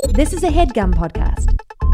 This is a HeadGum podcast.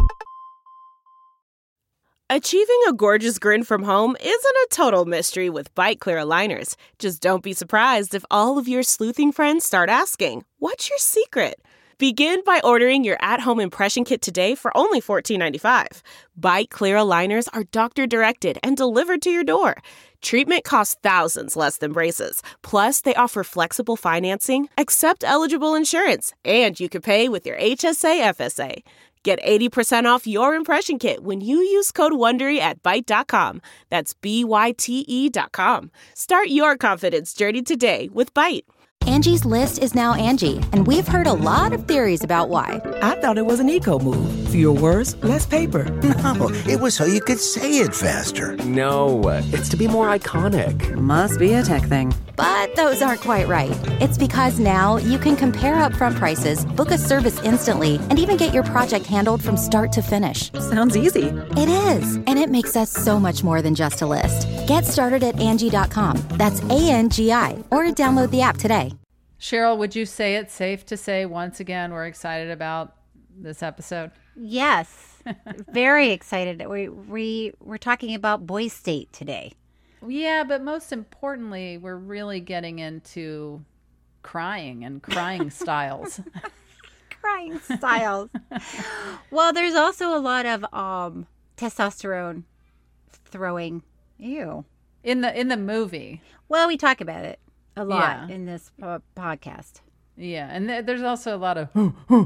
Achieving a gorgeous grin from home isn't a total mystery with Byte Clear aligners. Just don't be surprised if all of your sleuthing friends start asking, "What's your secret?" Begin by ordering your at-home impression kit today for only $14.95. Byte Clear aligners are doctor-directed and delivered to your door. Treatment costs thousands less than braces. Plus, they offer flexible financing, accept eligible insurance, and you can pay with your HSA FSA. Get 80% off your impression kit when you use code WONDERY at Byte.com. That's BYTE.com. Start your confidence journey today with Byte. Angie's List is now Angie, and we've heard a lot of theories about why. I thought it was an eco move. Fewer words, less paper. No, it was so you could say it faster. No, it's to be more iconic. Must be a tech thing. But those aren't quite right. It's because now you can compare upfront prices, book a service instantly, and even get your project handled from start to finish. Sounds easy. It is, and it makes us so much more than just a list. Get started at Angie.com. That's ANGI, or download the app today. Cheryl, would you say it's safe to say once again we're excited about this episode? Yes, very excited. We're talking about Boys State today. Yeah, but most importantly, we're really getting into crying and crying styles. Crying styles. Well, there's also a lot of testosterone throwing. Ew. In the movie. Well, we talk about it a lot in this podcast. Yeah, and there's also a lot of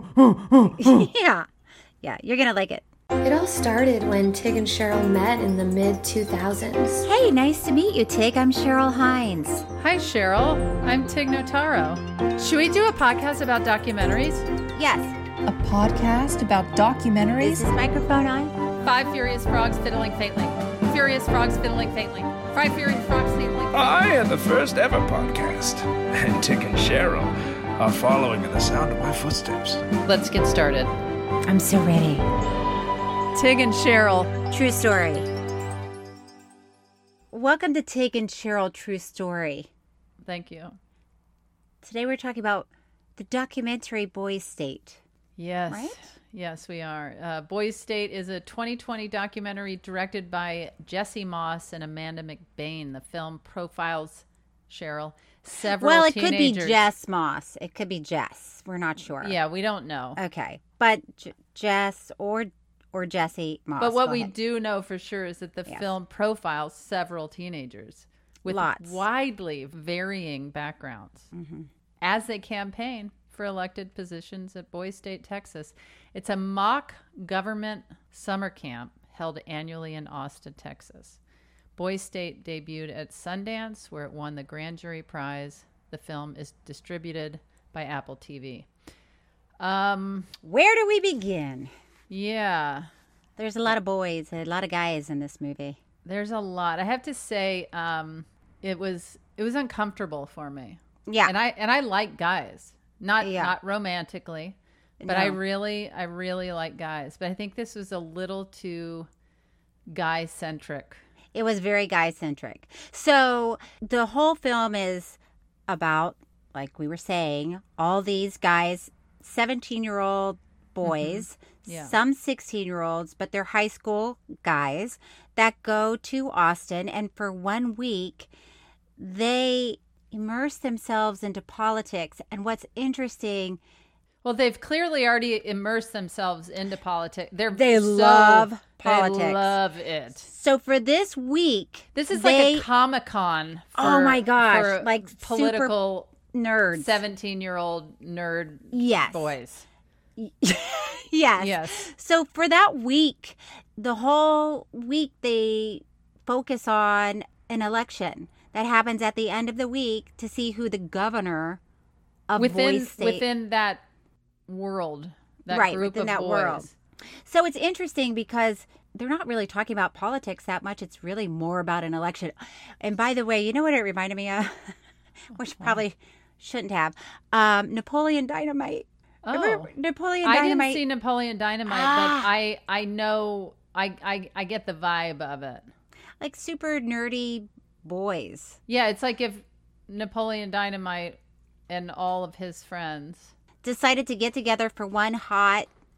yeah, you're gonna like it. It all started when Tig and Cheryl met in the mid-2000s. Hey, nice to meet you, Tig. I'm Cheryl Hines. Hi, Cheryl. I'm Tig Notaro. Should we do a podcast about documentaries? Yes. A podcast about documentaries? Is this microphone on? 5 furious frogs fiddling faintly. Furious frogs fiddling faintly. 5 furious frogs fiddling faintly. I am the first ever podcast, and Tig and Cheryl are following in the sound of my footsteps. Let's get started. I'm so ready. Tig and Cheryl. True story. Welcome to Tig and Cheryl True Story. Thank you. Today we're talking about the documentary Boys State. Yes. Right? Yes, we are. Boys State is a 2020 documentary directed by Jesse Moss and Amanda McBain. The film profiles, Cheryl, several teenagers. Well, it could be Jess Moss. It could be Jess. We're not sure. Yeah, we don't know. Okay. But Jess or Jesse Moss. But what we do know for sure is that the film profiles several teenagers with widely varying backgrounds as they campaign for elected positions at Boys State, Texas. It's a mock government summer camp held annually in Austin, Texas. Boys State debuted at Sundance, where it won the Grand Jury Prize. The film is distributed by Apple TV. Where do we begin? Yeah. There's a lot of boys, a lot of guys in this movie. There's a lot. I have to say, it was uncomfortable for me. Yeah. And I like guys. Not romantically, but I really like guys. But I think this was a little too guy-centric. It was very guy-centric. So the whole film is about, like we were saying, all these guys, 17-year-old boys, some 16-year-olds, but they're high school guys that go to Austin. And for 1 week, they immerse themselves into politics. And what's interesting... Well, they've clearly already immersed themselves into politics. They love politics. They love it. So for this week... This is like a Comic-Con for, oh my gosh, for like political nerds. 17-year-old nerd boys. Yes. So for that week, the whole week, they focus on an election that happens at the end of the week to see who the governor of Boys State. Within that world, that group within of that boys. world. So it's interesting because they're not really talking about politics that much. It's really more about an election. And by the way, you know what it reminded me of? Which probably shouldn't have. Napoleon Dynamite. Oh, remember Napoleon Dynamite? I didn't see Napoleon Dynamite, but I know, I get the vibe of it. Like super nerdy boys. Yeah, it's like if Napoleon Dynamite and all of his friends decided to get together for one hot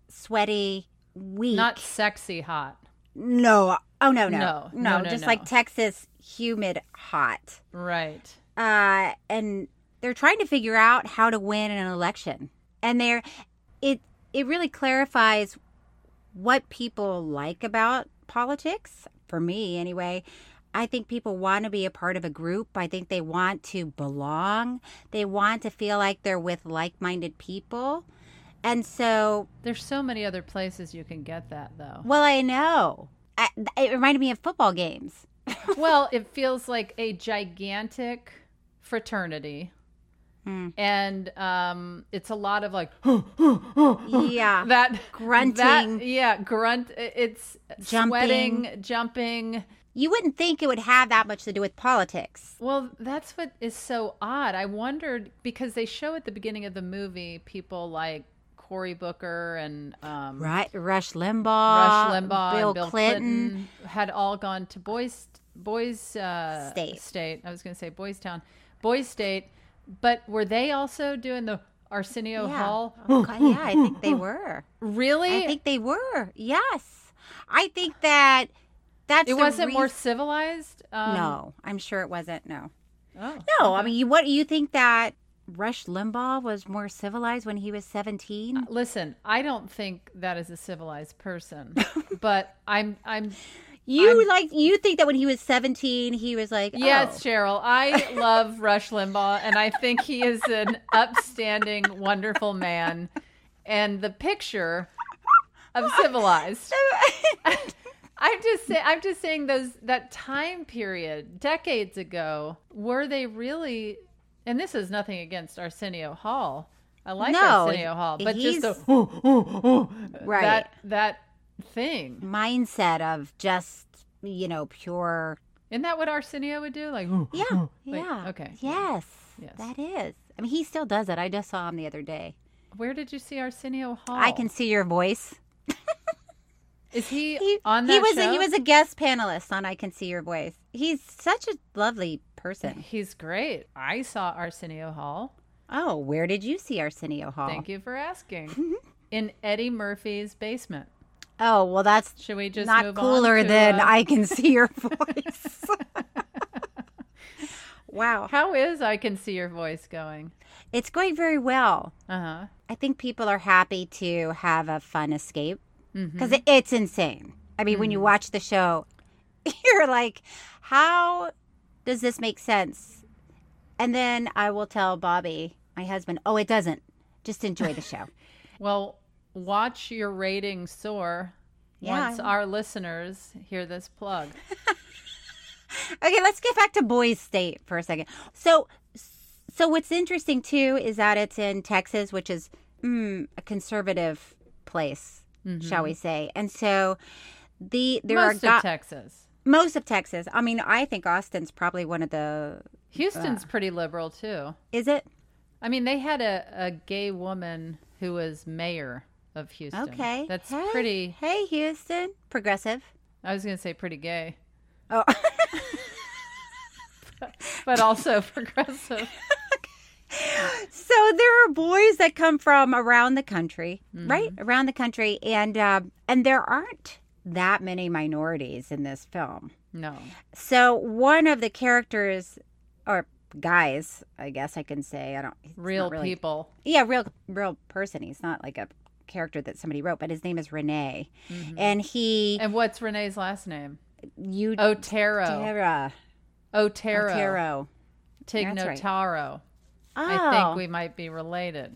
sweaty, weak. Not sexy hot. No. Oh, no. Just No. like Texas humid hot. Right. And they're trying to figure out how to win an election. And it really clarifies what people like about politics, for me anyway. I think people want to be a part of a group. I think they want to belong. They want to feel like they're with like-minded people. And so... There's so many other places you can get that, though. Well, I know. It reminded me of football games. Well, it feels like a gigantic fraternity. And it's a lot of like... yeah. That grunting. Grunt. It's sweating, jumping... You wouldn't think it would have that much to do with politics. Well, that's what is so odd. I wondered, because they show at the beginning of the movie people like Cory Booker and Rush Limbaugh, and Bill Clinton had all gone to Boys State. I was going to say Boys State, but were they also doing the Arsenio Hall? Oh, God, yeah, I think they were. Really? I think they were. Yes, I think that. It wasn't more civilized? No, I'm sure it wasn't. No. Oh. No, okay. I mean, what you think that Rush Limbaugh was more civilized when he was 17? Listen, I don't think that is a civilized person, but you think that when he was 17, he was like, Yes, Cheryl, I love Rush Limbaugh, and I think he is an upstanding, wonderful man, and the picture of civilized. I'm just saying that time period, decades ago, were they really? And this is nothing against Arsenio Hall. I like Arsenio Hall, but just right that thing mindset of just pure. Isn't that what Arsenio would do? Like yeah. Okay. Yes, that is. I mean, he still does it. I just saw him the other day. Where did you see Arsenio Hall? I Can See Your Voice. Is he on that show? He was a guest panelist on I Can See Your Voice. He's such a lovely person. He's great. I saw Arsenio Hall. Oh, where did you see Arsenio Hall? Thank you for asking. In Eddie Murphy's basement. Oh, well, that's Should we just not move cooler on to, than I Can See Your Voice. Wow. How is I Can See Your Voice going? It's going very well. Uh-huh. I think people are happy to have a fun escape. Because it's insane. I mean, when you watch the show, you're like, how does this make sense? And then I will tell Bobby, my husband, it doesn't. Just enjoy the show. Well, watch your ratings soar once our listeners hear this plug. Okay, let's get back to Boys State for a second. So what's interesting, too, is that it's in Texas, which is a conservative place. Shall we say? And so most of Texas. Most of Texas. I mean, I think Austin's probably one of the. Houston's pretty liberal too. Is it? I mean, they had a gay woman who was mayor of Houston. Okay, that's pretty. Hey, Houston, progressive. I was going to say pretty gay. Oh, but also progressive. So there are boys that come from around the country, right? Around the country, and there aren't that many minorities in this film. No. So one of the characters, or guys, I guess I can say, real people. Yeah, real person. He's not like a character that somebody wrote, but his name is Renee, and he. And what's Renee's last name? Otero. Tig Notaro. Right. I think we might be related.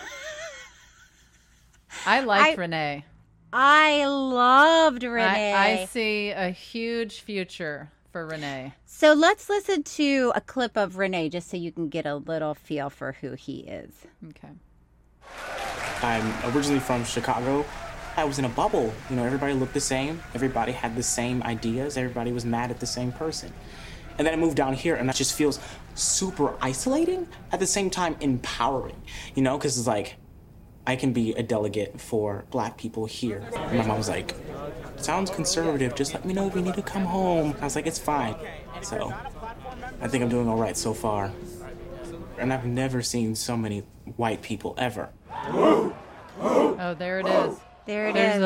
I liked Renee. I loved Renee. I see a huge future for Renee. So let's listen to a clip of Renee just so you can get a little feel for who he is. Okay. I'm originally from Chicago. I was in a bubble. Everybody looked the same. Everybody had the same ideas. Everybody was mad at the same person. And then I moved down here, and that just feels super isolating, at the same time empowering, because it's like, I can be a delegate for Black people here. And my mom was like, sounds conservative, just let me know if you need to come home. I was like, it's fine. So I think I'm doing all right so far. And I've never seen so many white people ever. Oh, there it is. There it is.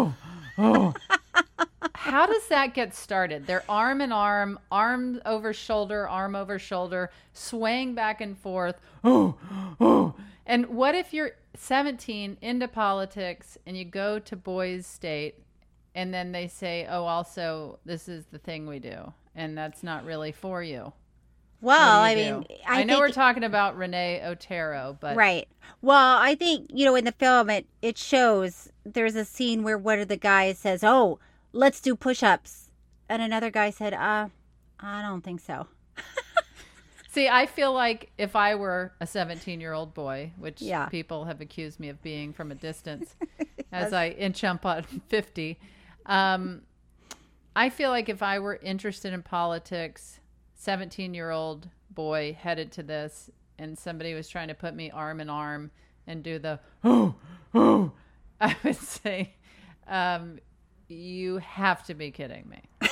How does that get started? They're arm in arm, arm over shoulder, swaying back and forth. And what if you're 17 into politics and you go to Boys State and then they say, oh, also, this is the thing we do. And that's not really for you. Well, I mean, I know we're talking about Renee Otero, but. Right. Well, I think, in the film, it shows there's a scene where one of the guys says, oh, let's do push-ups. And another guy said, I don't think so. See, I feel like if I were a 17-year-old boy, which people have accused me of being from a distance as I inch up on 50, I feel like if I were interested in politics, 17-year-old boy headed to this, and somebody was trying to put me arm in arm and do the, I would say, you have to be kidding me.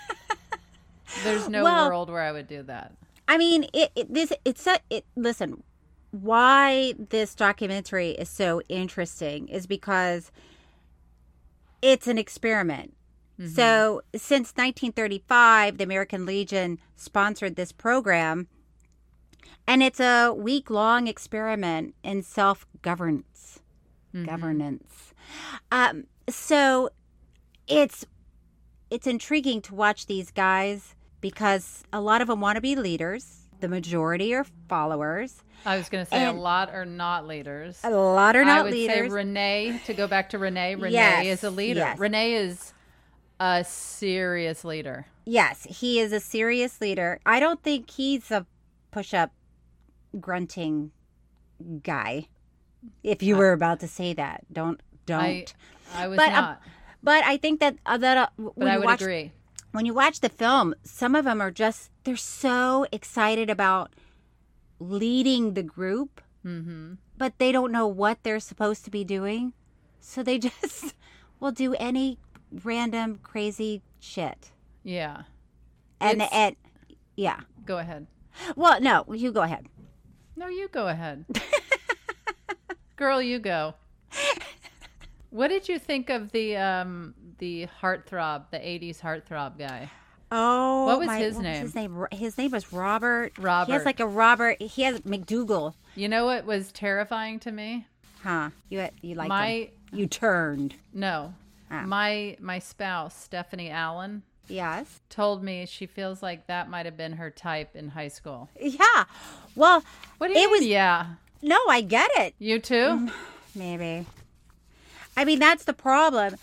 There's no world where I would do that. I mean, listen, why this documentary is so interesting is because it's an experiment. Mm-hmm. So since 1935, the American Legion sponsored this program, and it's a week-long experiment in self-governance. Governance. So it's intriguing to watch these guys because a lot of them want to be leaders. The majority are followers. I was going to say a lot are not leaders. A lot are not leaders. I would say Renee, to go back to Renee, Renee is a leader. Yes. Renee is a serious leader. Yes, he is a serious leader. I don't think he's a push-up grunting guy. If you were about to say that, don't. I was not. But I think that but I would agree. When you watch the film, some of them are they're so excited about leading the group, but they don't know what they're supposed to be doing. So they just will do any random crazy shit. Yeah. And yeah. Go ahead. Well, no, you go ahead. No, you go ahead. Girl, you go. What did you think of the heartthrob, the 80s heartthrob guy? Oh, what was his name? His name was Robert. Robert. He has like a Robert. He has McDougal. You know what was terrifying to me? Huh? You liked him. You turned. No. My spouse, Stephanie Allen. Yes. Told me she feels like that might have been her type in high school. Yeah. Well, what do you mean? Yeah. No, I get it. You too? Maybe. I mean, that's the problem.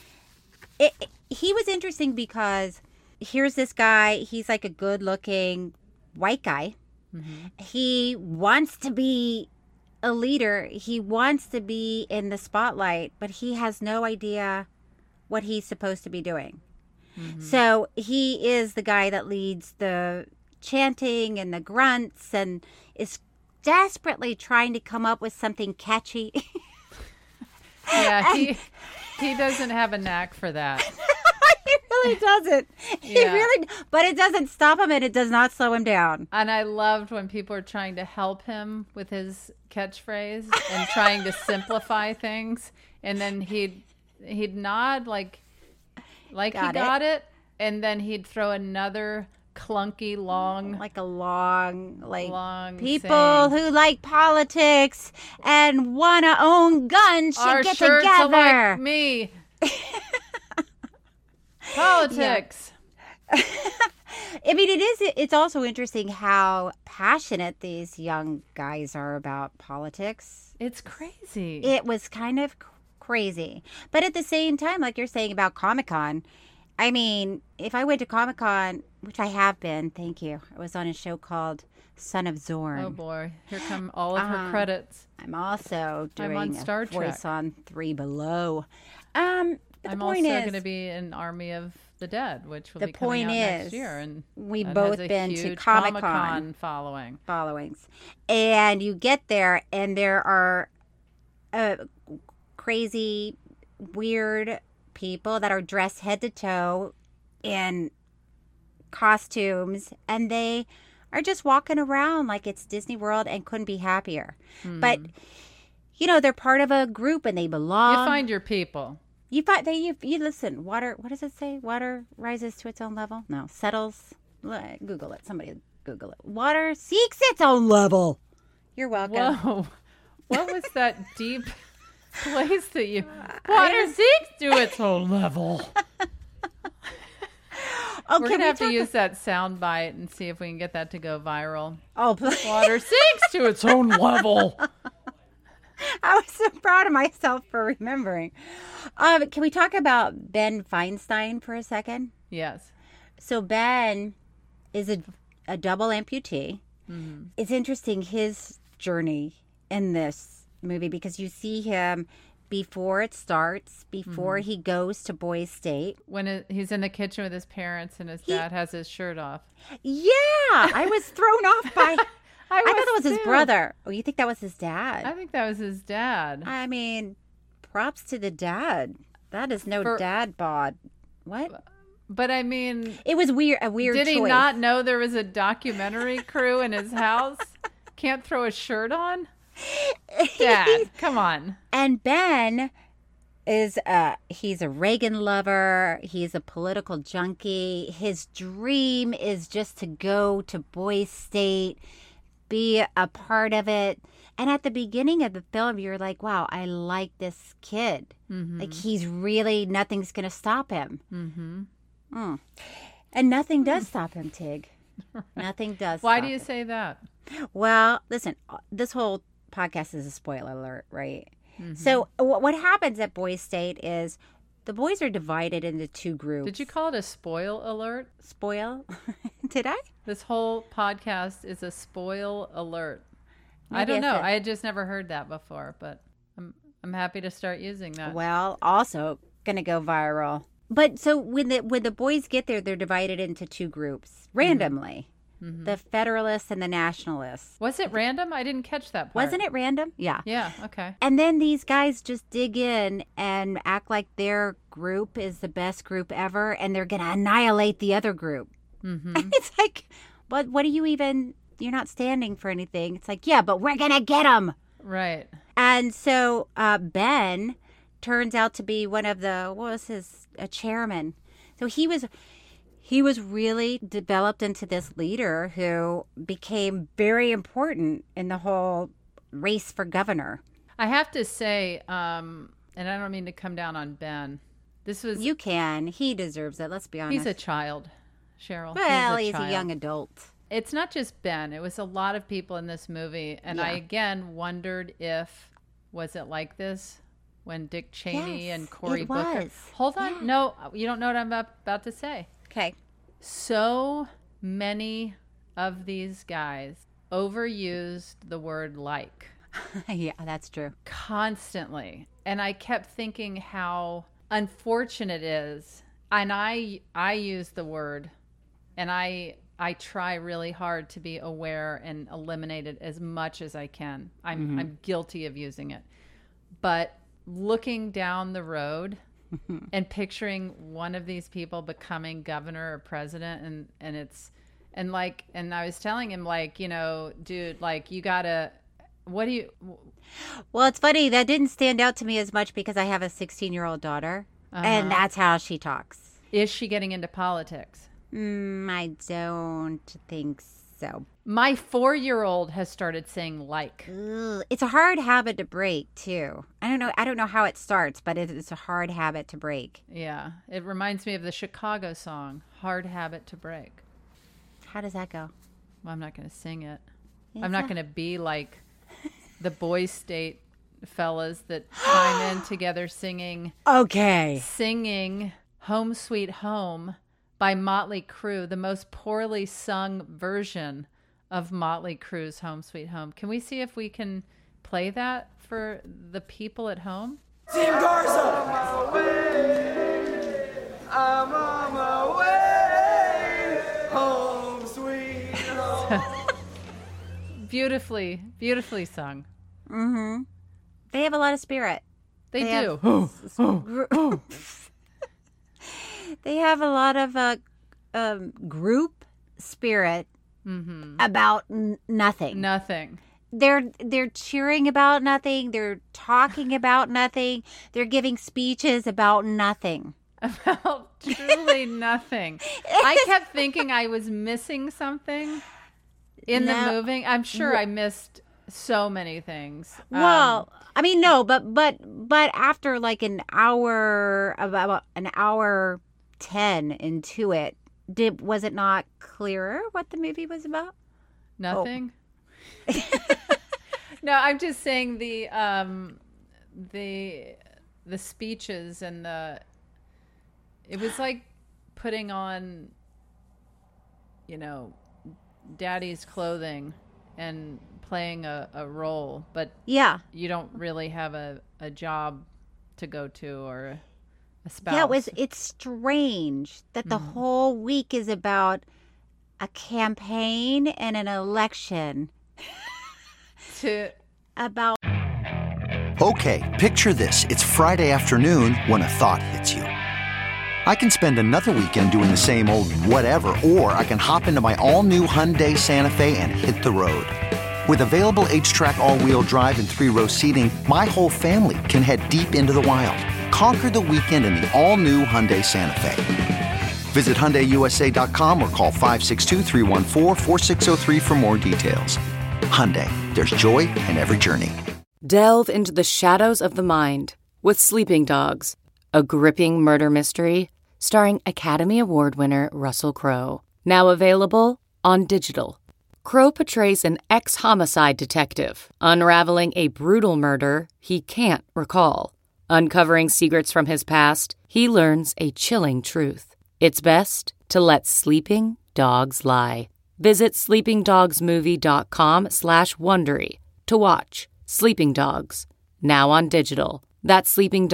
He was interesting because here's this guy. He's like a good-looking white guy. Mm-hmm. He wants to be a leader. He wants to be in the spotlight, but he has no idea what he's supposed to be doing. Mm-hmm. So he is the guy that leads the chanting and the grunts and is desperately trying to come up with something catchy. Yeah, he doesn't have a knack for that. He really doesn't. Yeah. But it doesn't stop him and it does not slow him down. And I loved when people were trying to help him with his catchphrase and trying to simplify things, and then he'd nod like he got it, and then he'd throw another clunky long people saying, who like politics and want to own guns should get together. Like me. Politics. Yeah. I mean, it's also interesting how passionate these young guys are about politics. It's crazy. It was kind of crazy. But at the same time, like you're saying about Comic-Con, I mean, if I went to Comic-Con, which I have been, thank you. I was on a show called Son of Zorn. Oh, boy. Here come all of her credits. I'm also doing on Star Trek. Voice on Three Below. I'm also going to be in Army of the Dead, which will be coming out next year. And we've both been to Comic-Con followings. And you get there, and there are crazy, weird people that are dressed head to toe in costumes, and they are just walking around like it's Disney World and couldn't be happier. But, they're part of a group and they belong. You find your people. You listen. Water. What does it say? Water rises to its own level. No, settles. Google it. Somebody Google it. Water seeks its own level. You're welcome. Whoa. What was that deep place that you... Water seeks to its own level. We're going to have to use that sound bite and see if we can get that to go viral. Oh, please. Water sinks to its own level. I was so proud of myself for remembering. Can we talk about Ben Feinstein for a second? Yes. So Ben is a double amputee. Mm-hmm. It's interesting, his journey in this movie, because you see him before it starts, before he goes to Boys State. When he's in the kitchen with his parents and his dad has his shirt off. Yeah, I was thrown off by... I thought it was his brother. Oh, you think that was his dad? I think that was his dad. I mean, props to the dad. That is no dad bod. What? But I mean... It was a weird Did choice. he not know there was a documentary crew in his house? Can't throw a shirt on? Dad, come on. And Ben is he's a Reagan lover. He's a political junkie. His dream is just to go to Boys State, be a part of it. And at the beginning of the film, you're like, wow, I like this kid. Mm-hmm. Like, he's really, nothing's going to stop him. Mm-hmm. And nothing does stop him, Tig. Nothing does. Why do you say that? Well, listen, this whole podcast is a spoiler alert, right? Mm-hmm. So what happens at Boys State is the boys are divided into two groups. Did you call it a spoil alert? Spoil? Did I? This whole podcast is a spoil alert. Maybe I don't know. I had just never heard that before, but I'm happy to start using that. Well, also going to go viral. But so when the boys get there, they're divided into two groups randomly. Mm-hmm. The Federalists and the Nationalists. Was it random? I didn't catch that part. Wasn't it random? Yeah. Yeah, okay. And then these guys just dig in and act like their group is the best group ever, and they're going to annihilate the other group. Mm-hmm. And it's like, what are you even, you're not standing for anything. It's like, yeah, but we're going to get them. Right. And so Ben turns out to be one of a chairman. So he was really developed into this leader who became very important in the whole race for governor. I have to say, and I don't mean to come down on Ben. You can. He deserves it. Let's be honest. He's a child, Cheryl. Well, he's a young adult. It's not just Ben. It was a lot of people in this movie. And I, again, wondered was it like this when Dick Cheney and Cory Booker? Hold on. Yeah. No, you don't know what I'm about to say. Okay. So many of these guys overused the word like. Yeah, that's true. Constantly. And I kept thinking how unfortunate it is. And I use the word, and I try really hard to be aware and eliminate it as much as I can. I'm guilty of using it. But looking down the road and picturing one of these people becoming governor or president, and I was telling him, like, you know, dude, like, you gotta, well, it's funny, that didn't stand out to me as much because I have a 16-year-old daughter, and that's how she talks. Is she getting into politics? I don't think so. My 4-year-old has started saying like. Ugh, it's a hard habit to break, too. I don't know how it starts, but it's a hard habit to break. Yeah. It reminds me of the Chicago song, Hard Habit to Break. How does that go? Well, I'm not going to sing it. I'm not going to be like the Boys State fellas that chime in together singing. Okay. Singing Home Sweet Home by Motley Crue, the most poorly sung version of Motley Crue's Home Sweet Home. Can we see if we can play that for the people at home? Team Garza! I'm on my way, home sweet home. Beautifully sung. Mm-hmm. They have a lot of spirit. They do. They have a lot of group spirit about nothing. Nothing. they're cheering about nothing. They're talking about nothing. They're giving speeches about nothing. About truly nothing. I kept thinking I was missing something in the movie. I'm sure I missed so many things. Well, I mean, no, but after like an hour, about an hour 10 into it, was it not clearer what the movie was about? Nothing. Oh. No, I'm just saying the speeches and it was like putting on, daddy's clothing and playing a role, but you don't really have a job to go to or a spouse. Yeah, it's strange that the whole week is about a campaign and an election. Okay, picture this. It's Friday afternoon when a thought hits you. I can spend another weekend doing the same old whatever, or I can hop into my all-new Hyundai Santa Fe and hit the road. With available H-Track all-wheel drive and 3-row seating, my whole family can head deep into the wild. Conquer the weekend in the all-new Hyundai Santa Fe. Visit HyundaiUSA.com or call 562-314-4603 for more details. Hyundai, there's joy in every journey. Delve into the shadows of the mind with Sleeping Dogs, a gripping murder mystery starring Academy Award winner Russell Crowe. Now available on digital. Crowe portrays an ex-homicide detective unraveling a brutal murder he can't recall. Uncovering secrets from his past, he learns a chilling truth. It's best to let sleeping dogs lie. Visit sleepingdogsmovie.com/Wondery to watch Sleeping Dogs, now on digital. That's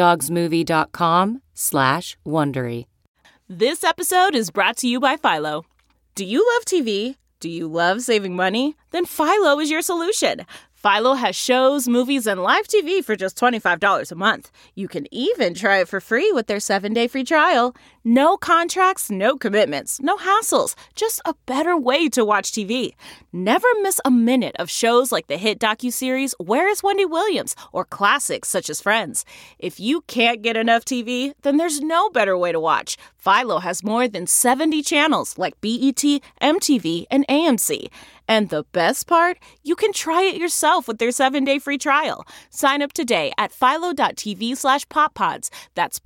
sleepingdogsmovie.com/Wondery. This episode is brought to you by Philo. Do you love TV? Do you love saving money? Then Philo is your solution. Philo has shows, movies, and live TV for just $25 a month. You can even try it for free with their 7-day free trial. No contracts, no commitments, no hassles. Just a better way to watch TV. Never miss a minute of shows like the hit docuseries Where is Wendy Williams? Or classics such as Friends. If you can't get enough TV, then there's no better way to watch. Philo has more than 70 channels like BET, MTV, and AMC. And the best part? You can try it yourself with their 7-day free trial. Sign up today at philo.tv/poppods. That's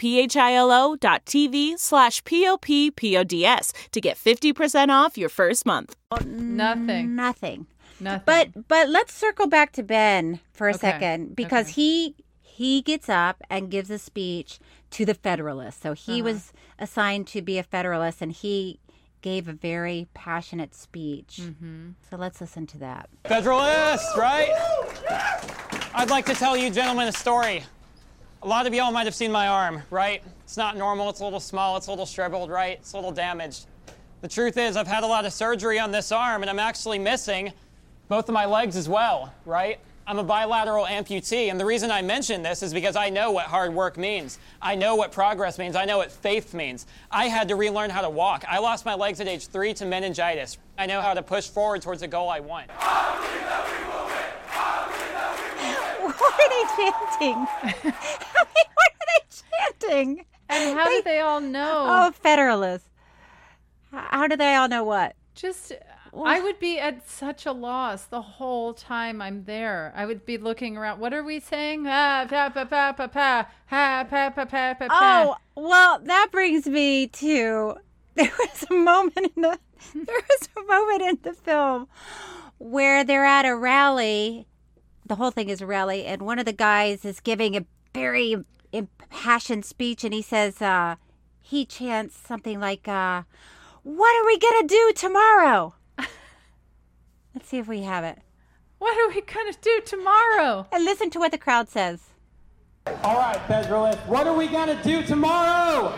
philo.tv/POPPODS to get 50% off your first month. Nothing. But let's circle back to Ben for a second, because he gets up and gives a speech to the Federalists. So he was assigned to be a Federalist, and he gave a very passionate speech. So let's listen to that. Federalists, right? I'd like to tell you gentlemen a story. A lot of y'all might have seen my arm, right? It's not normal, it's a little small, it's a little shriveled, right? It's a little damaged. The truth is I've had a lot of surgery on this arm, and I'm actually missing both of my legs as well, right? I'm a bilateral amputee, and the reason I mention this is because I know what hard work means. I know what progress means. I know what faith means. I had to relearn how to walk. I lost my legs at age 3 to meningitis. I know how to push forward towards a goal I want. What are they chanting? What are they chanting? And how did they all know? Oh, Federalists. How do they all know what? Just... I would be at such a loss the whole time I'm there. I would be looking around. What are we saying? Oh, well, that brings me to there was a moment in the film where they're at a rally. The whole thing is a rally, and one of the guys is giving a very impassioned speech, and he says he chants something like, "What are we gonna do tomorrow?" Let's see if we have it. What are we going to do tomorrow? And listen to what the crowd says. All right, Federalists, what are we going to do tomorrow?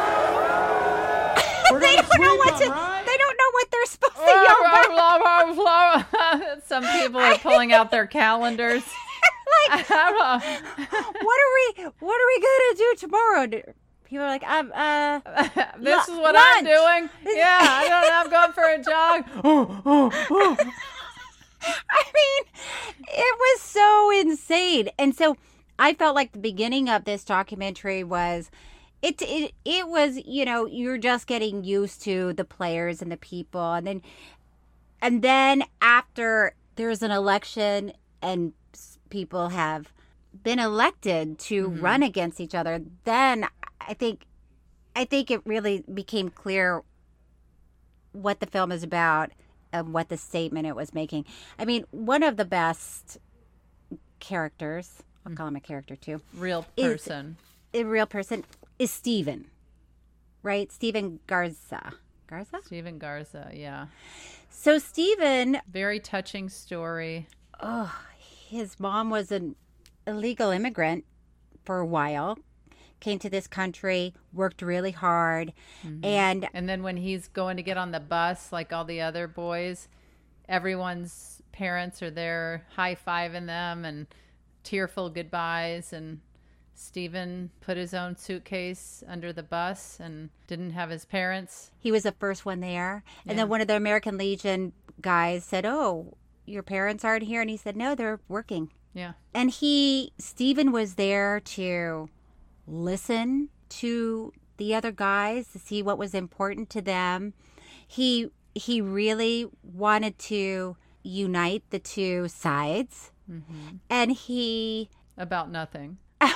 They don't know what they're supposed to yell back. Some people are pulling out their calendars. What are we going to do tomorrow? People are like, this is what lunch. I'm doing. Yeah, I don't know. I'm going for a jog. I mean, it was so insane. And so I felt like the beginning of this documentary was, it was, you know, you're just getting used to the players and the people. And then after there's an election and people have been elected to run against each other, then I think it really became clear what the film is about and what the statement it was making. I mean, one of the best characters, I'll call him a character too. Real person. A real person is Steven, right? Steven Garza. Garza? Steven Garza, yeah. So Steven... Very touching story. Oh, his mom was an illegal immigrant for a while. Came to this country, worked really hard, and then when he's going to get on the bus, like all the other boys, everyone's parents are there high-fiving them and tearful goodbyes, and Steven put his own suitcase under the bus and didn't have his parents. He was the first one there, and then one of the American Legion guys said, "Oh, your parents aren't here," and he said, "No, they're working." Yeah, and Steven was there to listen to the other guys to see what was important to them. He really wanted to unite the two sides, and he about nothing.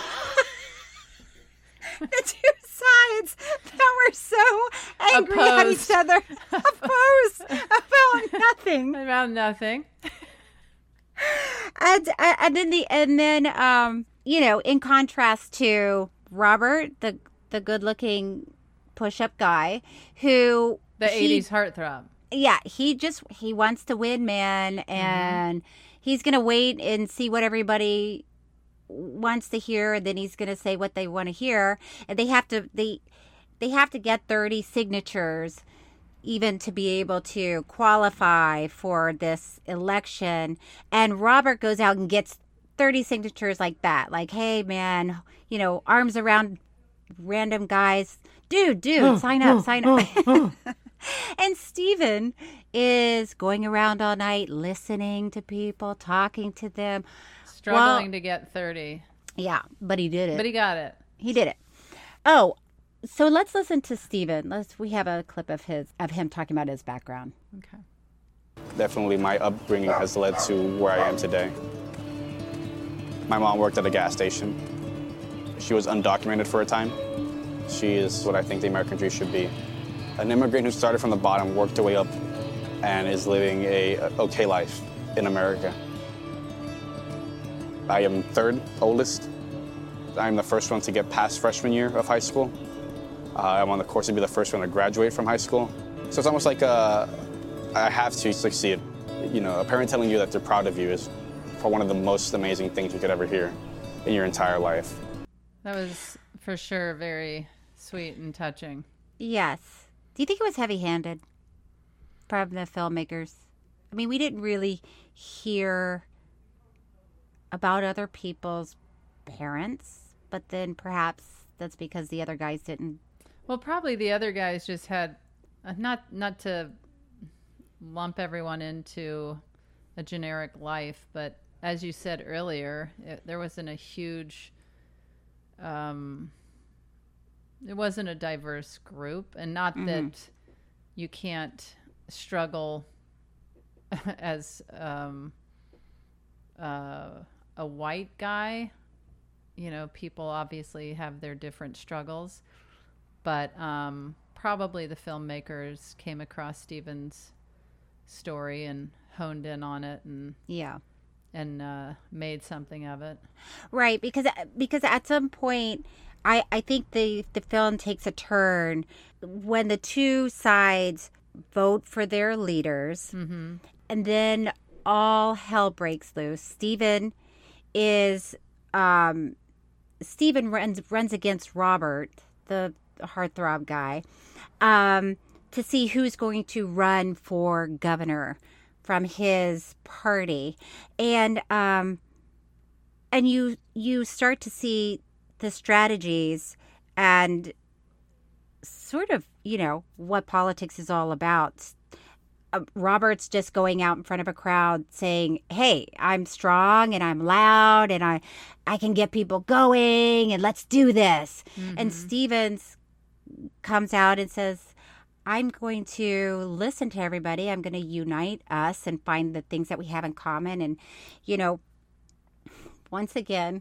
The two sides that were so angry at each other, opposed about nothing. About nothing. And then you know, in contrast to Robert, the good-looking push-up guy, who the 80s heartthrob. Yeah, he wants to win, man, and he's gonna wait and see what everybody wants to hear, and then he's gonna say what they want to hear, and they have to get 30 signatures even to be able to qualify for this election. And Robert goes out and gets 30 signatures like that. Like, hey, man, you know, arms around random guys. Dude, sign up. And Steven is going around all night, listening to people, talking to them. Struggling to get 30. Yeah, but he did it. But he got it. He did it. Oh, so let's listen to Steven. We have a clip of him talking about his background. Okay. Definitely my upbringing has led to where I am today. My mom worked at a gas station. She was undocumented for a time. She is what I think the American dream should be. An immigrant who started from the bottom, worked her way up, and is living a okay life in America. I am third oldest. I'm the first one to get past freshman year of high school. I'm on the course to be the first one to graduate from high school. So it's almost like I have to succeed. You know, a parent telling you that they're proud of you is for one of the most amazing things you could ever hear in your entire life. That was for sure very sweet and touching. Yes. Do you think it was heavy-handed from the filmmakers? I mean, we didn't really hear about other people's parents, but then perhaps that's because the other guys didn't. Well, probably the other guys just had, not to lump everyone into a generic life, but as you said earlier, there wasn't a huge, it wasn't a diverse group, and not that you can't struggle as a white guy. You know, people obviously have their different struggles, but probably the filmmakers came across Steven's story and honed in on it and made something of it. Right, because at some point, I think the film takes a turn when the two sides vote for their leaders, and then all hell breaks loose. Steven runs against Robert, the heartthrob guy, to see who's going to run for governor from his party, and you start to see the strategies and sort of, you know, what politics is all about. Robert's just going out in front of a crowd saying, hey, I'm strong and I'm loud and I can get people going and let's do this. Mm-hmm. And Stevens comes out and says, I'm going to listen to everybody. I'm going to unite us and find the things that we have in common. And, once again,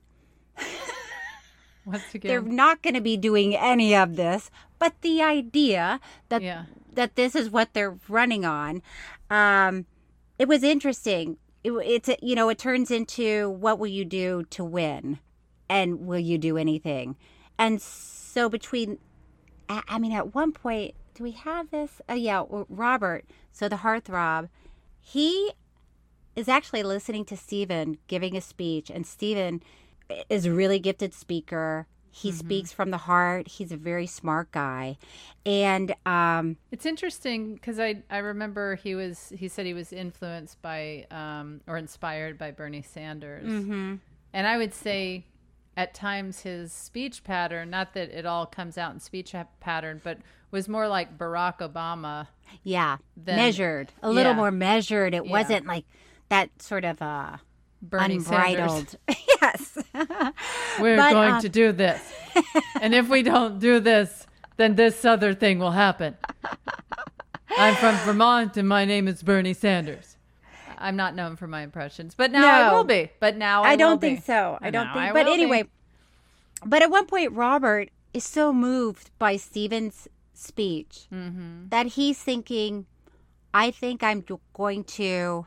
they're not going to be doing any of this. But the idea that this is what they're running on, it was interesting. It turns into what will you do to win, and will you do anything? And so at one point, do we have this? Oh yeah, Robert. So the heartthrob, he is actually listening to Stephen giving a speech, and Stephen is a really gifted speaker. He speaks from the heart. He's a very smart guy. And it's interesting because I remember he said he was influenced by or inspired by Bernie Sanders. Mm-hmm. And I would say at times his speech pattern, not that it all comes out in speech pattern, but was more like Barack Obama. Yeah, measured. A little more measured. It wasn't like that sort of Bernie unbridled. Yes. We're going to do this. And if we don't do this, then this other thing will happen. I'm from Vermont and my name is Bernie Sanders. I'm not known for my impressions, but now I will be. But now I don't think so. I don't think. But anyway, but at one point, Robert is so moved by Stephen's speech that he's thinking, I think I'm going to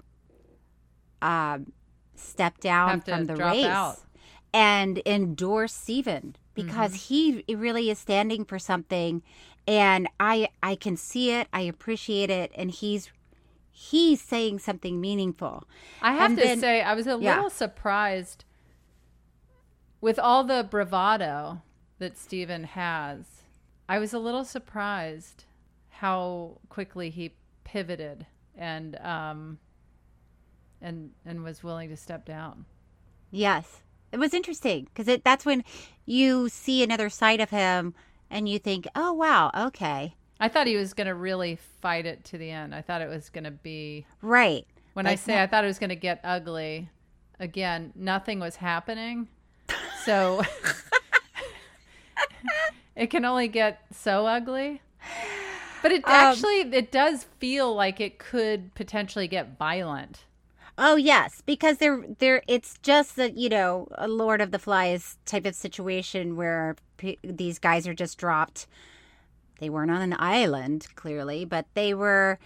step down from the race and endorse Stephen because he really is standing for something, and I can see it, I appreciate it, and he's saying something meaningful. I have to say, I was a little surprised with all the bravado that Stephen has. I was a little surprised how quickly he pivoted and was willing to step down. Yes. It was interesting because that's when you see another side of him and you think, oh, wow, okay. I thought he was going to really fight it to the end. I thought it was going to be... Right. When I say I thought it was going to get ugly, again, nothing was happening. So it can only get so ugly. But it actually, it does feel like it could potentially get violent. Oh, yes, because it's just that, a Lord of the Flies type of situation where these guys are just dropped. They weren't on an island, clearly, but they were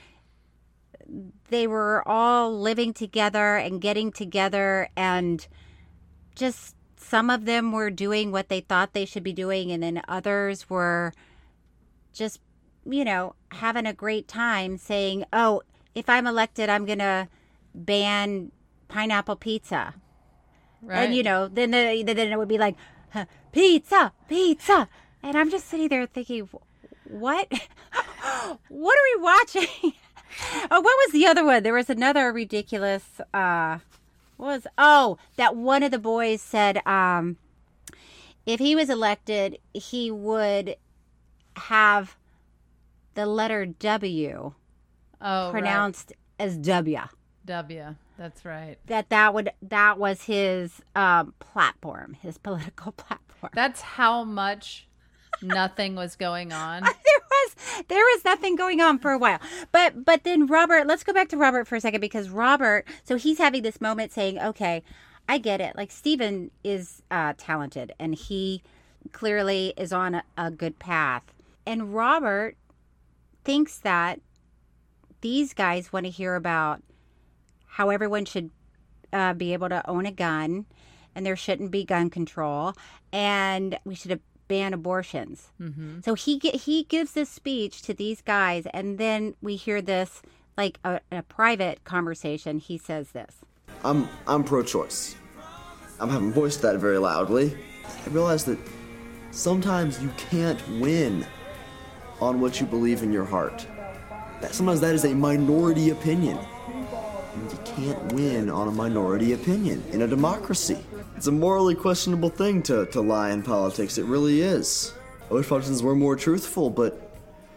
all living together and getting together, and just some of them were doing what they thought they should be doing, and then others were just, having a great time saying, oh, if I'm elected, I'm going to ban pineapple pizza. Right. And, then it would be like, pizza. And I'm just sitting there thinking, what? What are we watching? Oh, what was the other one? There was another ridiculous, that one of the boys said, if he was elected, he would have the letter W pronounced as W. W, that's right. That was his platform, his political platform. That's how much nothing was going on. There was nothing going on for a while. But then Robert, let's go back to Robert for a second, because Robert, so he's having this moment saying, okay, I get it. Like, Stephen is talented and he clearly is on a good path. And Robert thinks that these guys want to hear about how everyone should be able to own a gun, and there shouldn't be gun control, and we should ban abortions. Mm-hmm. So he gives this speech to these guys, and then we hear this like a private conversation. He says this: I'm pro-choice. I haven't voiced that very loudly. I realize that sometimes you can't win on what you believe in your heart. Sometimes that is a minority opinion. And you can't win on a minority opinion in a democracy. It's a morally questionable thing to lie in politics. It really is. I wish politicians were more truthful, but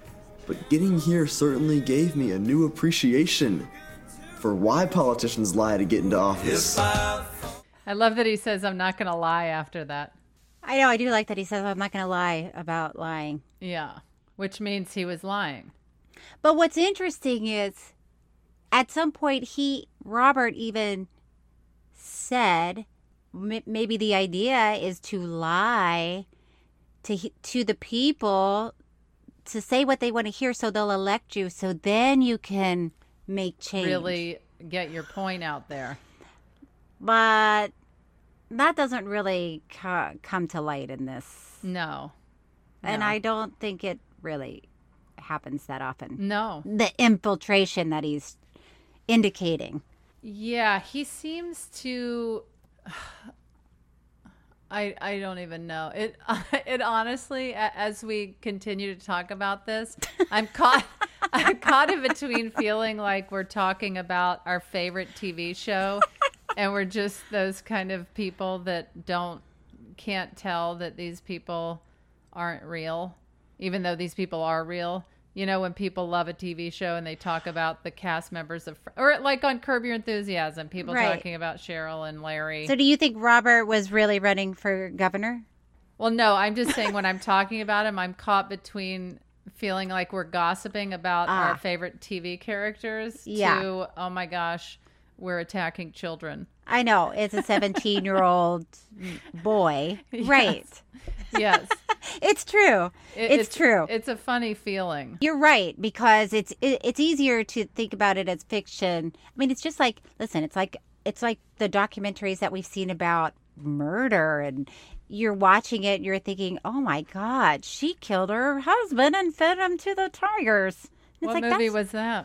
but getting here certainly gave me a new appreciation for why politicians lie to get into office. I love that he says, I'm not going to lie after that. I know, I do like that he says, I'm not going to lie about lying. Yeah, which means he was lying. But what's interesting is, at some point, Robert even said, maybe the idea is to lie to the people, to say what they want to hear so they'll elect you, so then you can make change. Really get your point out there. But that doesn't really come to light in this. No. And I don't think it really happens that often. No. The infiltration that he's indicating. Yeah, he seems to... I don't even know. It honestly, as we continue to talk about this, I'm caught in between feeling like we're talking about our favorite TV show and we're just those kind of people that can't tell that these people aren't real, even though these people are real. You know, when people love a TV show and they talk about the cast members or like on Curb Your Enthusiasm, people talking about Cheryl and Larry. So do you think Robert was really running for governor? Well, no, I'm just saying when I'm talking about him, I'm caught between feeling like we're gossiping about our favorite TV characters to, oh my gosh, we're attacking children. I know. It's a 17-year-old boy. Yes. Right. Yes. It's true. It's true. It's a funny feeling. You're right, because it's easier to think about it as fiction. I mean, it's just like, listen, it's like the documentaries that we've seen about murder, and you're watching it and you're thinking, oh my God, she killed her husband and fed him to the tigers. What movie was that?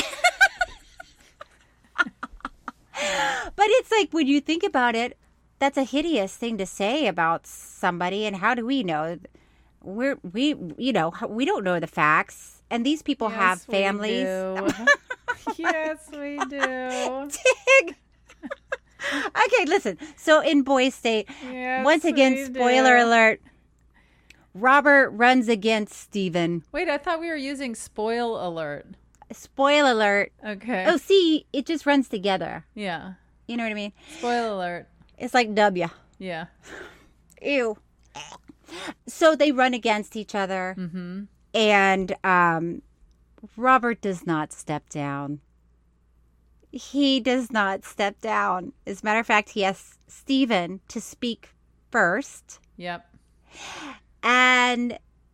But it's like, when you think about it, that's a hideous thing to say about somebody. And how do we know? We don't know the facts. And these people have families. Yes, we do. Tig. Okay, listen. So in Boys State, once again, spoiler alert, Robert runs against Stephen. Wait, I thought we were using spoil alert. Spoil alert. Okay. Oh, see, it just runs together. Yeah. You know what I mean? Spoil alert. It's like W. Yeah. Ew. So they run against each other. Mm-hmm. And Robert does not step down. He does not step down. As a matter of fact, he asks Stephen to speak first. Yep. And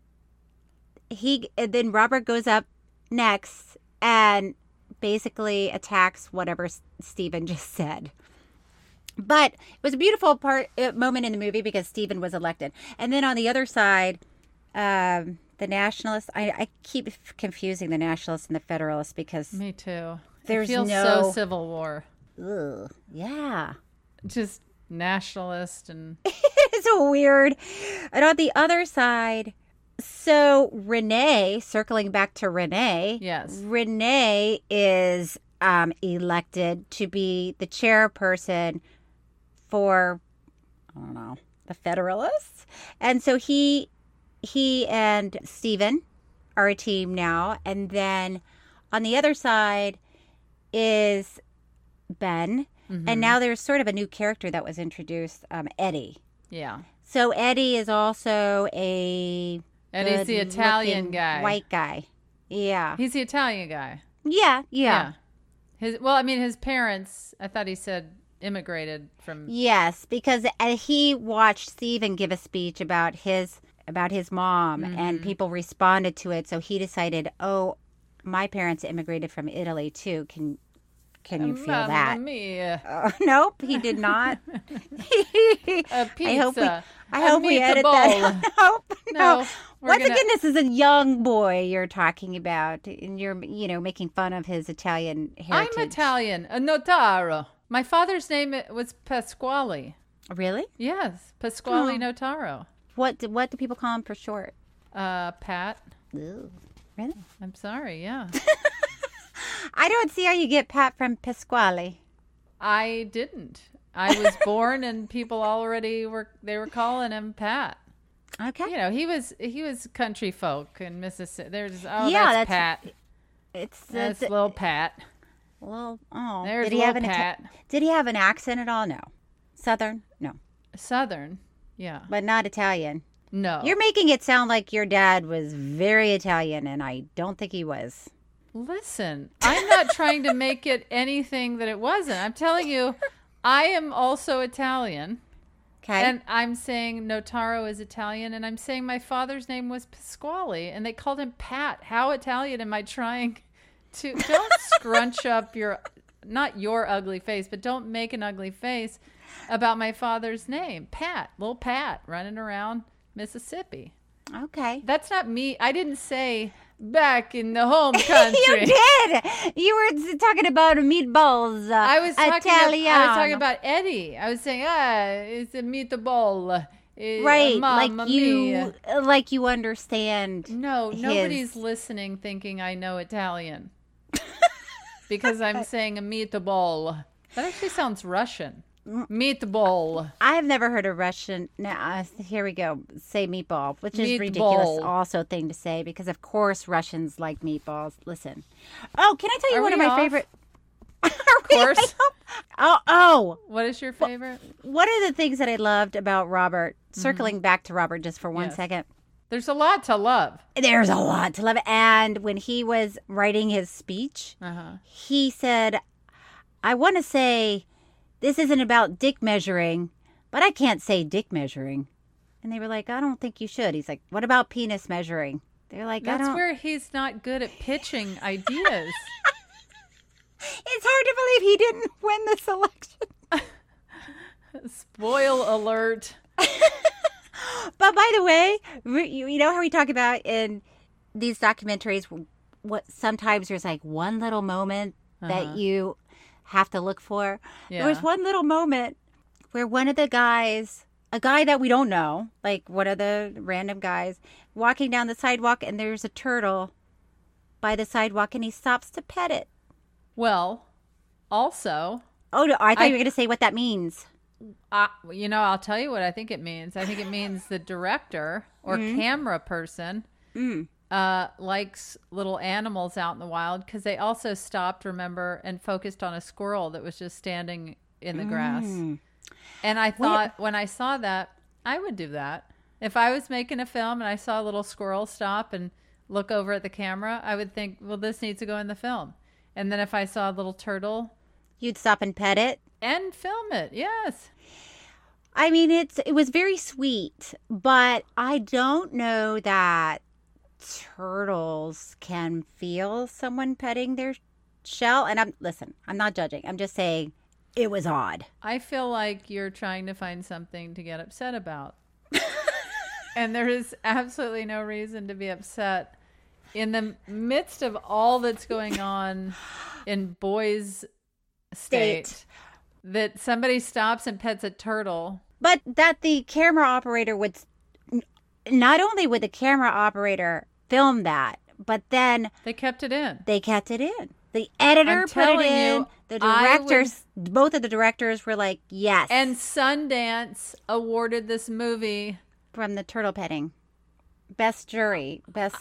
then Robert goes up next and basically attacks whatever Stephen just said. But it was a beautiful moment in the movie because Stephen was elected. And then on the other side, the Nationalists, I keep confusing the Nationalists and the Federalists because... Me too. There's it feels so Civil War. Ugh, yeah. Just nationalist and... It's weird. And on the other side... So Renee, circling back to Renee. Yes. Renee is elected to be the chairperson for, I don't know, the Federalists. And so he and Stephen are a team now. And then on the other side is Ben. Mm-hmm. And now there's sort of a new character that was introduced, Eddie. Yeah. So Eddie is also Eddie's the Italian guy. White guy. Yeah. He's the Italian guy. Yeah. His parents, I thought he said immigrated from... Yes, because he watched Stephen give a speech about his mom, mm-hmm. and people responded to it. So he decided, oh, my parents immigrated from Italy too. Can you feel that? Mia. Nope, he did not. A pizza. I hope we edit that. No. Once again, this is a young boy you're talking about, and you're making fun of his Italian heritage. I'm Italian, a Notaro. My father's name was Pasquale. Really? Yes, Pasquale Notaro. What do people call him for short? Pat. Ooh, really? I'm sorry. Yeah. I don't see how you get Pat from Pasquale. I didn't. I was born and people already were calling him Pat. Okay. You know, he was country folk in Mississippi. That's Pat. That's little Pat. There's little Pat. Did he have an accent at all? No. Southern? No. Southern, yeah. But not Italian. No. You're making it sound like your dad was very Italian, and I don't think he was. Listen, I'm not trying to make it anything that it wasn't. I'm telling you, I am also Italian. Okay. And I'm saying Notaro is Italian, and I'm saying my father's name was Pasquale, and they called him Pat. How Italian am I trying to... Don't scrunch up not your ugly face, but don't make an ugly face about my father's name. Pat, little Pat, running around Mississippi. Okay. That's not me. I didn't say back in the home country. You did. You were talking about meatballs. I was talking Italiano. about Eddie. I was saying, it's a meatball. Right, Mamma mia. like you understand. No, nobody's listening thinking I know Italian. Because I'm saying a meatball. That actually sounds Russian. Meatball. I've never heard a Russian. Now, here we go. Say meatball, which is ridiculous also thing to say because, of course, Russians like meatballs. Listen. Oh, can I tell you one of my favorite? Of course. Oh. What is your favorite? One of the things that I loved about Robert, circling back to Robert just for 1 second. There's a lot to love. There's a lot to love. And when he was writing his speech, he said, I want to say this isn't about dick measuring, but I can't say dick measuring. And they were like, I don't think you should. He's like, what about penis measuring? They're like, That's where he's not good at pitching ideas. It's hard to believe he didn't win this election. Spoil alert. But by the way, you know how we talk about in these documentaries, what sometimes there's like one little moment that you have to look for. Yeah. There was one little moment where one of the guys, a guy that we don't know, like one of the random guys, walking down the sidewalk, and there's a turtle by the sidewalk, and he stops to pet it. Well, also... Oh, no, I thought you were going to say what that means. I'll tell you what I think it means. I think it means the director or camera person likes little animals out in the wild because they also stopped, remember, and focused on a squirrel that was just standing in the grass. And I thought when I saw that, I would do that. If I was making a film and I saw a little squirrel stop and look over at the camera, I would think, well, this needs to go in the film. And then if I saw a little turtle... You'd stop and pet it? And film it, yes. I mean, it was very sweet, but I don't know that turtles can feel someone petting their shell. And I'm not judging. I'm just saying it was odd. I feel like you're trying to find something to get upset about. And there is absolutely no reason to be upset in the midst of all that's going on in Boise State. That somebody stops and pets a turtle. But that the camera operator would, not only would the camera operator film that, but then... They kept it in. The editor put it in. The directors, both of the directors were like, yes. And Sundance awarded this movie... From the turtle petting. Best jury. Best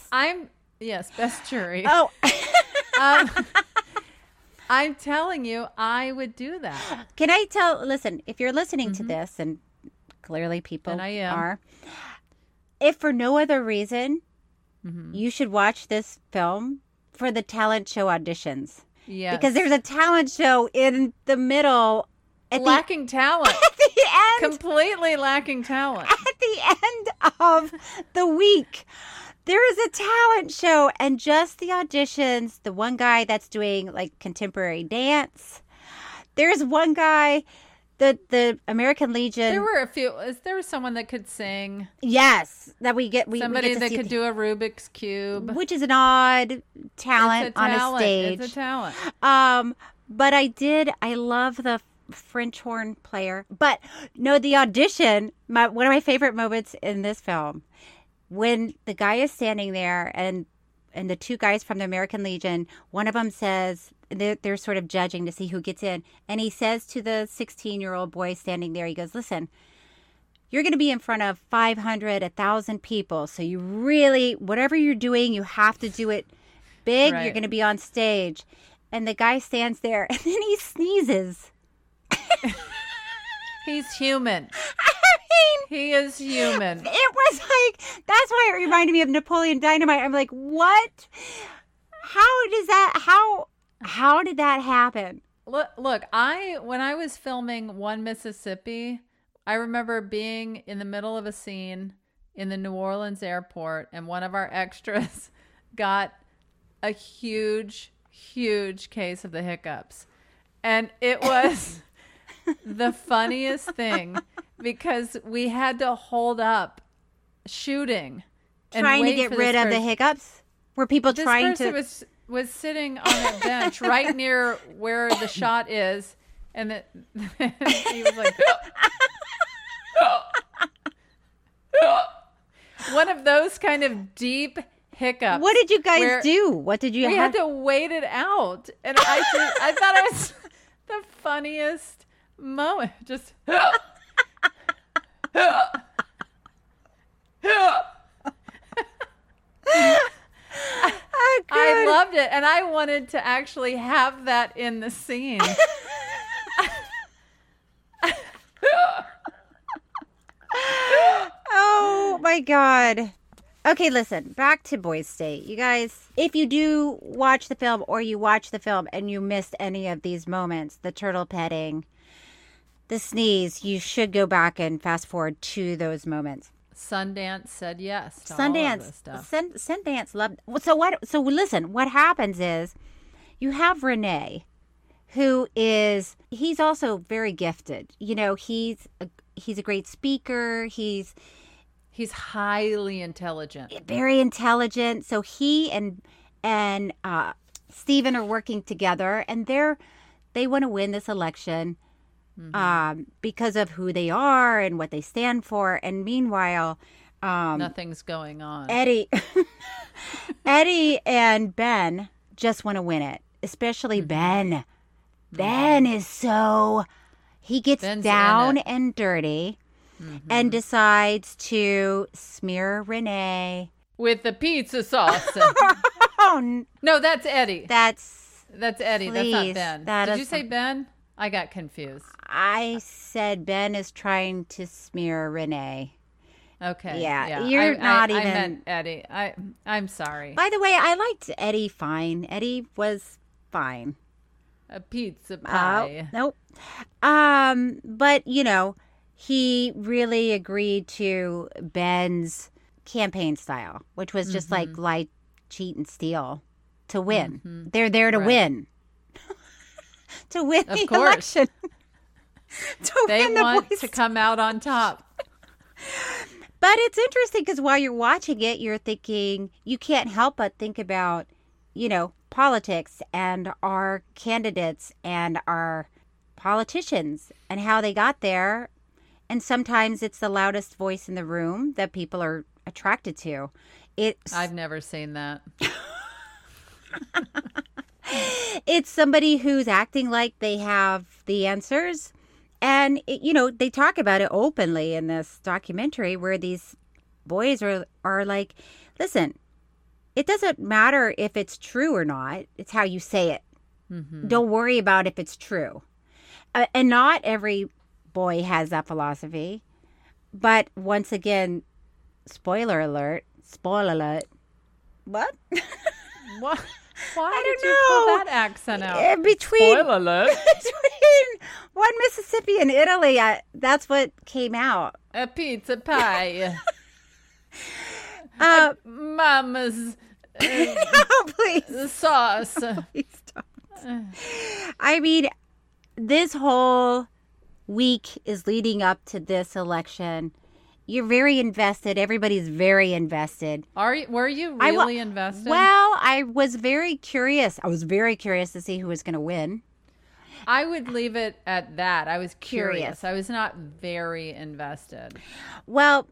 jury. Oh. I'm telling you, I would do that. Can I listen, if you're listening to this, and clearly people are, if for no other reason, you should watch this film for the talent show auditions. Yes. Because there's a talent show in the middle. Lacking talent. At the end. Completely lacking talent. At the end of the week. There is a talent show and just the auditions. The one guy that's doing like contemporary dance. There's one guy, the American Legion. There were a few. There was someone that could sing. Yes, that we get. Somebody that could do a Rubik's Cube, which is an odd talent on a stage. It's a talent. But I love the French horn player. But no, the audition. One of my favorite moments in this film. When the guy is standing there and the two guys from the American Legion, one of them says, they're sort of judging to see who gets in. And he says to the 16-year-old boy standing there, he goes, listen, you're going to be in front of 500, 1,000 people. So you really, whatever you're doing, you have to do it big. Right. You're going to be on stage. And the guy stands there and then he sneezes. He's human. He is human. It was like, that's why it reminded me of Napoleon Dynamite. I'm like, what? How did that happen? Look, when I was filming One Mississippi, I remember being in the middle of a scene in the New Orleans airport, and one of our extras got a huge case of the hiccups. And it was the funniest thing because we had to hold up shooting. Trying to get rid of the hiccups? Were people trying to... This person was sitting on a bench right near where the shot is, and he was like... One of those kind of deep hiccups. What did you guys do? What did you We had to wait it out. And I thought it was the funniest moment. Just... I loved it, and I wanted to actually have that in the scene. Oh my God. Okay, listen, back to Boys State. You guys, if you do watch the film or you watch the film and you missed any of these moments, the turtle petting, the sneeze, you should go back and fast forward to those moments. Sundance said yes to Sundance, all of this stuff. Sundance loved. So listen, what happens is you have Renee, who he's also very gifted. You know, he's a great speaker. He's highly intelligent. Very intelligent. So he and Stephen are working together, and they want to win this election. Because of who they are and what they stand for. And meanwhile, nothing's going on. Eddie and Ben just want to win it, especially Ben. Ben is he gets Ben's down and dirty and decides to smear Renee with the pizza sauce. No, that's Eddie. That's Eddie. Please, that's not Ben. Did you say Ben? I got confused. I said Ben is trying to smear Renee. Okay. Yeah. You're not even. I meant Eddie. I'm sorry. By the way, I liked Eddie fine. Eddie was fine. A pizza pie. Nope. But you know, he really agreed to Ben's campaign style, which was just like lie, cheat, and steal to win. They're there to win. To win the election. They want to come out on top. But it's interesting because while you're watching it, you're thinking, you can't help but think about, you know, politics and our candidates and our politicians and how they got there. And sometimes it's the loudest voice in the room that people are attracted to. I've never seen that. It's somebody who's acting like they have the answers. And, you know, they talk about it openly in this documentary where these boys are like, listen, it doesn't matter if it's true or not. It's how you say it. Don't worry about if it's true. And not every boy has that philosophy. But once again, spoiler alert. What? What? Why did you pull that accent out? Spoiler alert. Between One Mississippi and Italy, that's what came out. A pizza pie. Mama's please. Sauce. Please don't. I mean, this whole week is leading up to this election. You're very invested. Everybody's very invested. Were you really invested? Well, I was very curious. I was very curious to see who was going to win. I would leave it at that. I was curious. I was not very invested. Well,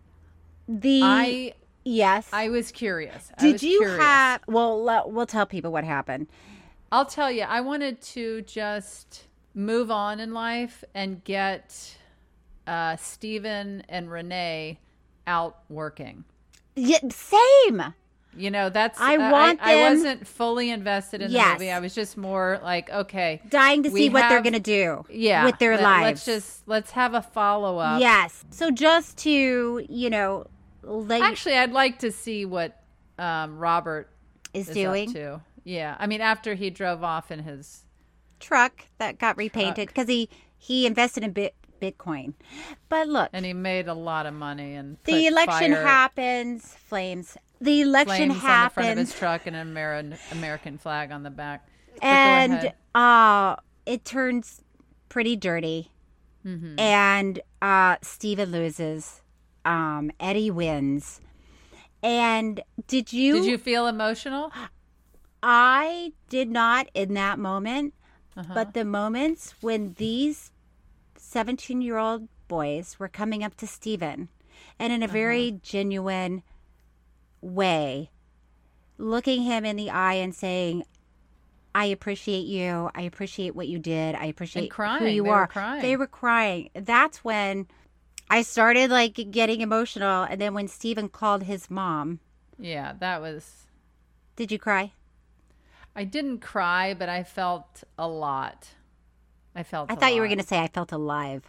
yes. I was curious. Did you have... Well, we'll tell people what happened. I'll tell you. I wanted to just move on in life and get Steven and Renee out working. Yeah, same. You know, that's I wasn't fully invested in the movie. I was just more like, okay, dying to see what they're gonna do with their lives. Let's have a follow-up. Yes. So just to, you know, actually, I'd like to see what Robert is doing. Up to. Yeah. I mean, after he drove off in his truck that got repainted because he invested in Bitcoin. But look, and he made a lot of money. And the election happens. Flames. The election happens. On the front of his truck and an American flag on the back. And it turns pretty dirty. Mm-hmm. And Steven loses. Eddie wins. And did you feel emotional? I did not in that moment. But the moments when these 17-year-old boys were coming up to Steven and in a very genuine way, looking him in the eye and saying, I appreciate you. I appreciate what you did. I appreciate who you are. They were crying. That's when I started like getting emotional. And then when Steven called his mom. Yeah, that was. Did you cry? I didn't cry, but I felt a lot. I thought you were going to say I felt alive.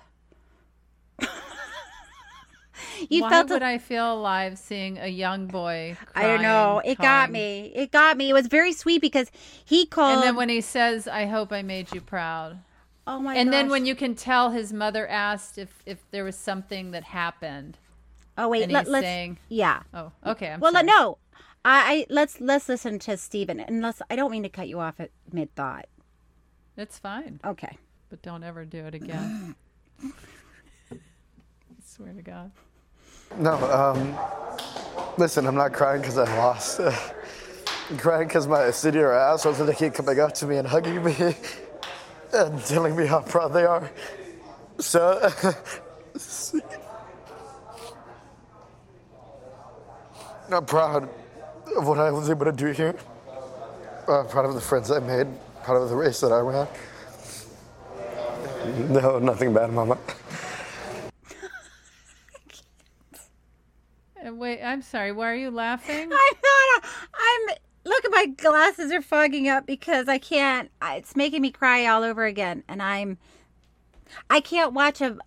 Why would I feel alive seeing a young boy crying? I don't know. It got me. It got me. It was very sweet because he called. And then when he says, I hope I made you proud. Oh, my And gosh. then when you can tell his mother asked if there was something that happened. Oh, wait. And he's saying. Yeah. Oh, okay. No. Let's listen to Steven. I don't mean to cut you off at mid-thought. It's fine. Okay. But don't ever do it again. I swear to God. No, listen, I'm not crying because I lost. I'm crying because my studio assholes they keep coming up to me and hugging me and telling me how proud they are. So, I'm proud of what I was able to do here. Proud of the friends I made. Proud of the race that I ran. No, nothing bad, Mama. Wait, I'm sorry. Why are you laughing? Look at my glasses are fogging up because I can't. It's making me cry all over again, and I can't watch a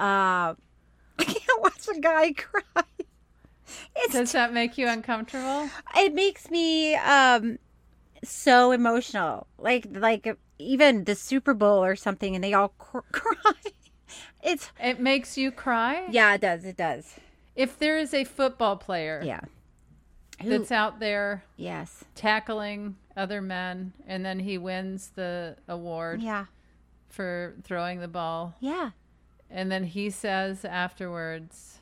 guy cry. Does that make you uncomfortable? It makes me so emotional. Like even the Super Bowl or something, and they all cry. It makes you cry? Yeah, it does. It does. If there is a football player, that's out there, tackling other men, and then he wins the award, for throwing the ball, and then he says afterwards,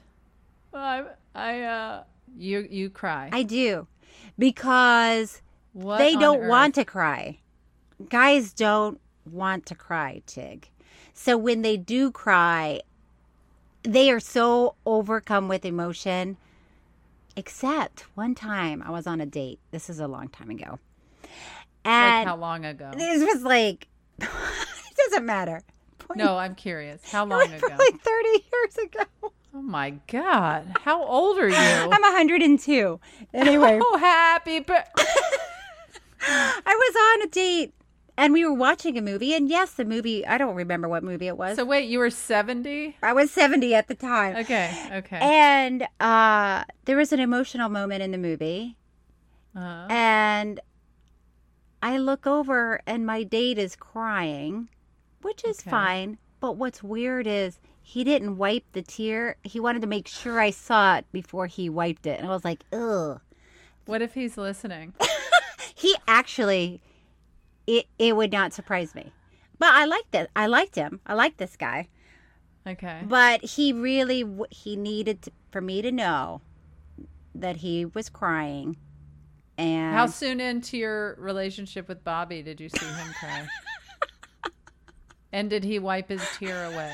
you cry. I do, because they don't want to cry. Guys don't want to cry, Tig. So when they do cry, they are so overcome with emotion. Except one time I was on a date. This is a long time ago. And like how long ago? This was like, it doesn't matter. No, I'm curious. How long ago? Like 30 years ago. Oh my God. How old are you? I'm 102. Anyway. Oh, happy birthday. I was on a date. And we were watching a movie, and yes, the movie, I don't remember what movie it was. So wait, you were 70? I was 70 at the time. Okay. And there was an emotional moment in the movie. And I look over, and my date is crying, which is fine. But what's weird is he didn't wipe the tear. He wanted to make sure I saw it before he wiped it. And I was like, ugh. What if he's listening? He actually... It would not surprise me. But I liked it. I liked him. I liked this guy. Okay. But he really, he needed for me to know that he was crying. And how soon into your relationship with Bobby did you see him cry? And did he wipe his tear away?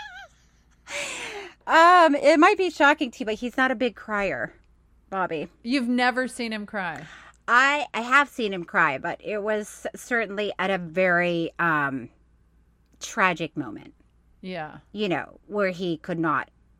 It might be shocking to you, but he's not a big crier, Bobby. You've never seen him cry? I have seen him cry, but it was certainly at a very tragic moment. Yeah. You know, where he could not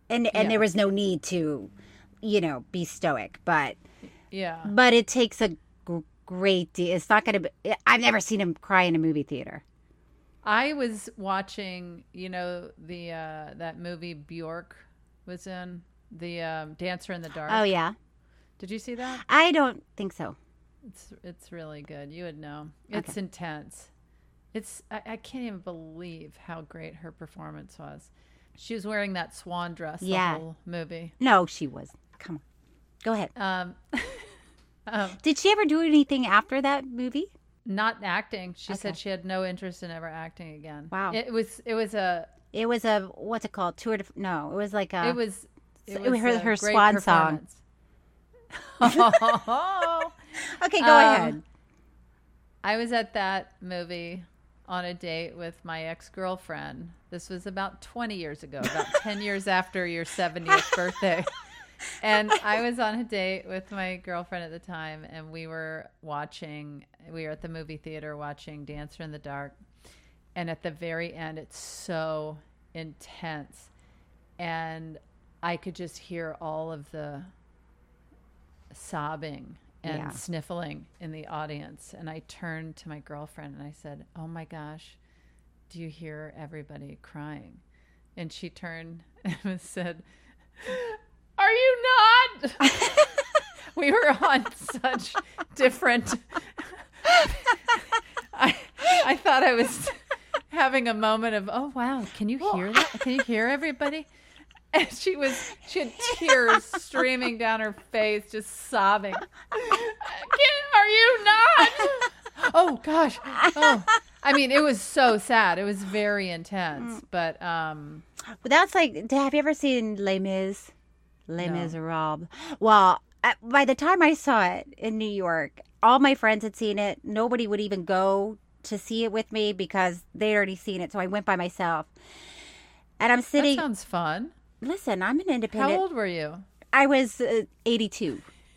And there was no need to, be stoic, but yeah. But it takes a great deal. It's not going to be. I've never seen him cry in a movie theater. I was watching, that movie Bjork was in, the Dancer in the Dark. Oh yeah. Did you see that? I don't think so. It's really good. You would know. It's intense. I can't even believe how great her performance was. She was wearing that swan dress the whole movie. No, she was. Come on. Go ahead. Did she ever do anything after that movie? Not acting. She said she had no interest in ever acting again. Wow. It was a what's it called? It was like a. It was her swan song. Okay, go ahead. I was at that movie on a date with my ex-girlfriend. This was about 20 years ago, about 10 years after your 70th birthday. And I was on a date with my girlfriend at the time, and we were at the movie theater watching Dancer in the Dark. And at the very end, it's so intense. And I could just hear all of the sobbing and sniffling in the audience. And I turned to my girlfriend and I said, "Oh my gosh, do you hear everybody crying?" And she turned and said, "Are you not?" We were on such different. I thought I was having a moment of, "Oh wow, can you hear that? Can you hear everybody?" And she had tears streaming down her face, just sobbing. "Are you not?" Oh gosh. Oh, I mean, it was so sad. It was very intense. But that's like. Have you ever seen Les Mis? Les Miserables. Well, by the time I saw it in New York, all my friends had seen it. Nobody would even go to see it with me because they'd already seen it. So I went by myself. And I'm sitting. That sounds fun. Listen, I'm an independent. How old were you? I was 82.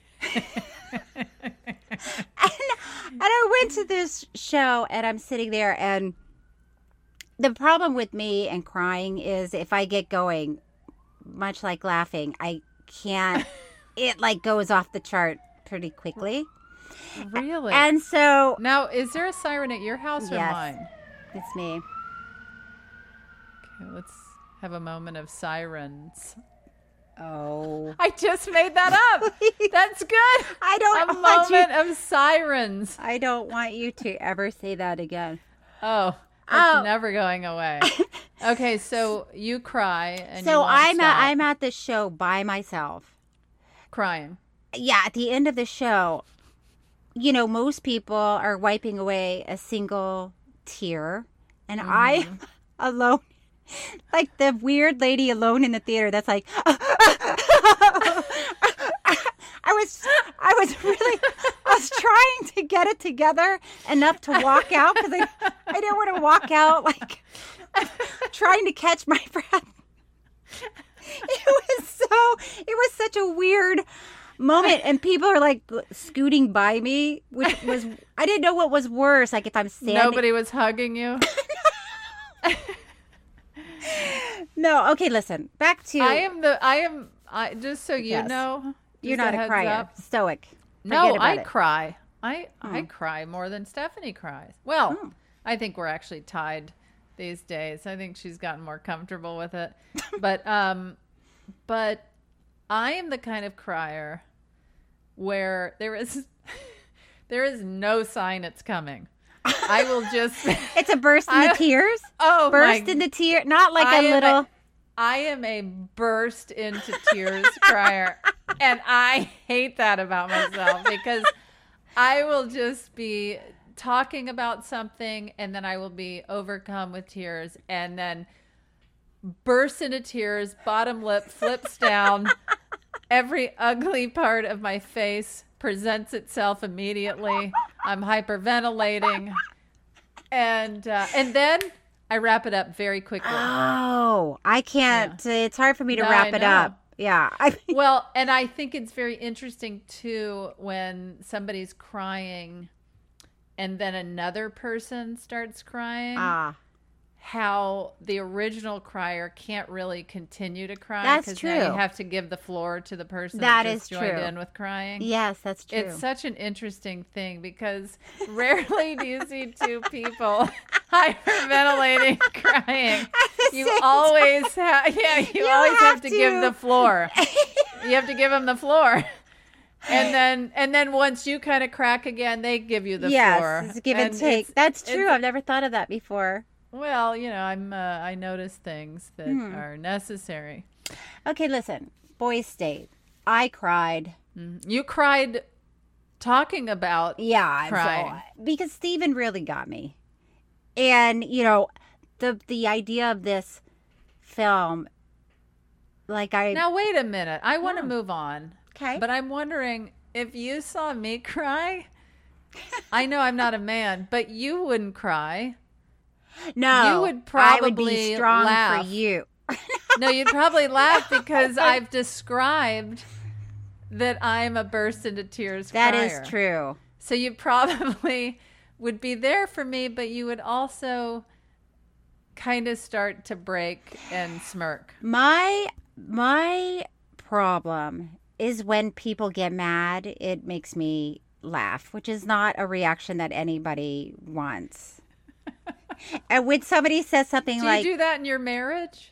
And I went to this show and I'm sitting there, and the problem with me and crying is if I get going, much like laughing, I can't, it like goes off the chart pretty quickly. Really? And so. Now, is there a siren at your house or mine? It's me. Okay, let's have a moment of sirens. Oh. I just made that up. That's good. I don't want a moment of sirens. I don't want you to ever say that again. Oh, it's never going away. Okay, so you cry and so you won't stop. I'm at the show by myself. Crying. Yeah, at the end of the show, most people are wiping away a single tear, and I alone, like the weird lady alone in the theater that's like I was trying to get it together enough to walk out because I didn't want to walk out like trying to catch my breath. It was such a weird moment, and people are like scooting by me, which was, I didn't know what was worse, like if I'm standing. Nobody was hugging you. No, okay, listen. Back to just so you know. You're not a crier. Stoic. No, I cry. I cry more than Stephanie cries. Well, I think we're actually tied these days. I think she's gotten more comfortable with it. But I am the kind of crier where there is no sign it's coming. I will just. It's a burst in the tears. Oh, burst into tears, not like a little. I am a burst into tears crier, and I hate that about myself because I will just be talking about something, and then I will be overcome with tears, and then burst into tears. Bottom lip flips down. Every ugly part of my face presents itself immediately. I'm hyperventilating, and then I wrap it up very quickly. Oh, I can't. Yeah. It's hard for me to wrap it up. Yeah. Well, and I think it's very interesting too when somebody's crying, and then another person starts crying. how the original crier can't really continue to cry. That's true. Now you have to give the floor to the person that that just is joined true. in with crying. Yes, that's true. It's such an interesting thing because rarely do you see two people hyperventilating crying. You always have, you always have to give the floor. You have to give them the floor. And then once you kind of crack again, they give you the floor. Yes, it's give and take. That's true. I've never thought of that before. Well, I notice things that are necessary. Okay, listen. Boys State. I cried. You cried talking about crying. Because Steven really got me. And, the idea of this film, Now, wait a minute. I want to move on. Okay. But I'm wondering, if you saw me cry, I know I'm not a man, but you wouldn't cry. No, you would probably I would be strong laugh. for you. No, you'd probably laugh because I've described that I'm a burst into tears crier. That is true. So you probably would be there for me, but you would also kind of start to break and smirk. My problem is when people get mad, it makes me laugh, which is not a reaction that anybody wants. And when somebody says something do you do that in your marriage?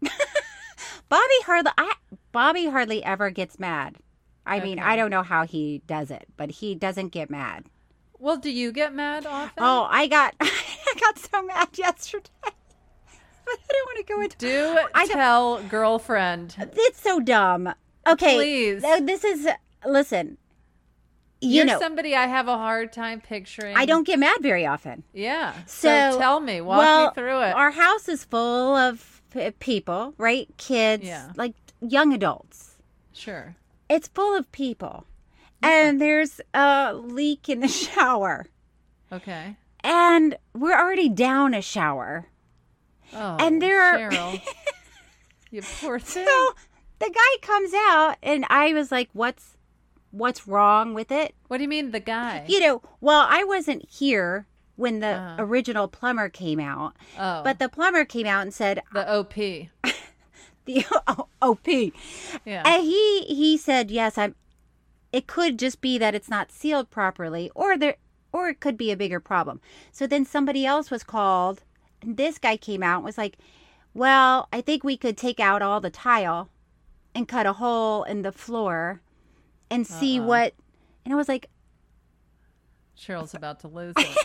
Bobby hardly ever gets mad. I mean, I don't know how he does it, but he doesn't get mad. Well, do you get mad often? Oh, I got so mad yesterday. But I don't want to go into. Tell girlfriend. It's so dumb. Okay, please. Listen. You're somebody I have a hard time picturing. I don't get mad very often. Yeah. So tell me, walk me through it. Our house is full of people, right? Kids, like young adults. Sure. It's full of people. And there's a leak in the shower. Okay. And we're already down a shower. Oh, and there are Cheryl. You poor thing. So the guy comes out and I was like, What's wrong with it? What do you mean, the guy? Well, I wasn't here when the original plumber came out. Oh. But the plumber came out and said... The OP. The OP. Yeah. And he said, yes, it could just be that it's not sealed properly, or it could be a bigger problem. So then somebody else was called, and this guy came out and was like, well, I think we could take out all the tile and cut a hole in the floor and see what, and I was like, Cheryl's about to lose it.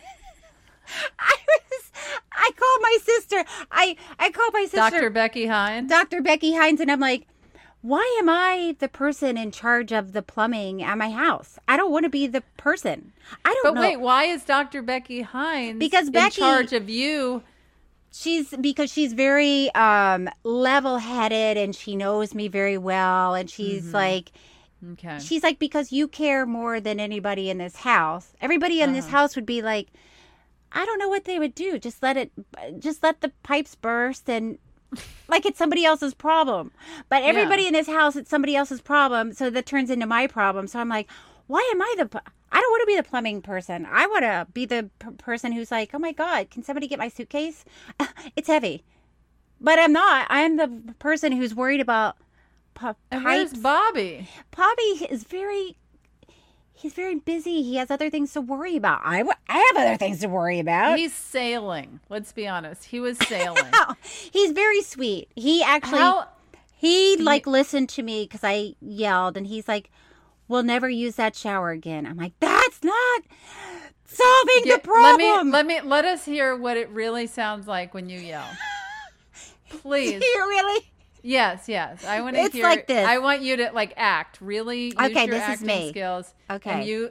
I called my sister. I called my sister. Dr. Becky Hines? Dr. Becky Hines, and I'm like, why am I the person in charge of the plumbing at my house? I don't want to be the person. I don't know. But wait, why is Dr. Becky Hines in charge of you? Because she's very level-headed, and she knows me very well, and she's like... Okay. She's like, because you care more than anybody in this house. Everybody in this house would be like, I don't know what they would do. Just let the pipes burst and like it's somebody else's problem. But everybody in this house, it's somebody else's problem. So that turns into my problem. So I'm like, why am I I don't want to be the plumbing person. I want to be the person who's like, oh my God, can somebody get my suitcase? It's heavy. But I'm not. I'm the person who's worried about and where's Bobby? Bobby is he's very busy. He has other things to worry about. I have other things to worry about. He's sailing. Let's be honest. He was sailing. He's very sweet. He actually, listened to me because I yelled, and he's like, we'll never use that shower again. I'm like, that's not solving the problem. Let us hear what it really sounds like when you yell. Please. Do you really? Yes. I want to hear. It's like this. I want you to act. Really use your acting skills. Okay. And you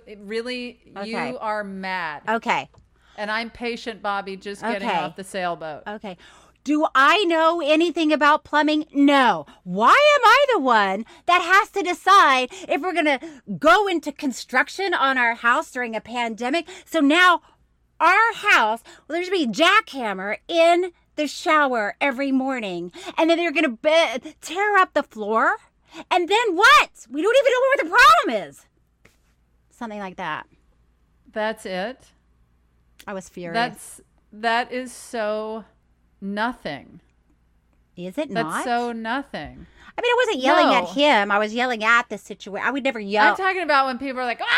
are mad. Okay. And I'm patient, Bobby, just getting off the sailboat. Okay. Do I know anything about plumbing? No. Why am I the one that has to decide if we're going to go into construction on our house during a pandemic? So now our house, there's going to be a jackhammer in the shower every morning, and then they're going to tear up the floor, and then what? We don't even know what the problem is. Something like that. That's it? I was furious. That is so nothing. Is it not? That's so nothing. I mean, I wasn't yelling at him. I was yelling at the situation. I would never yell. I'm talking about when people are like,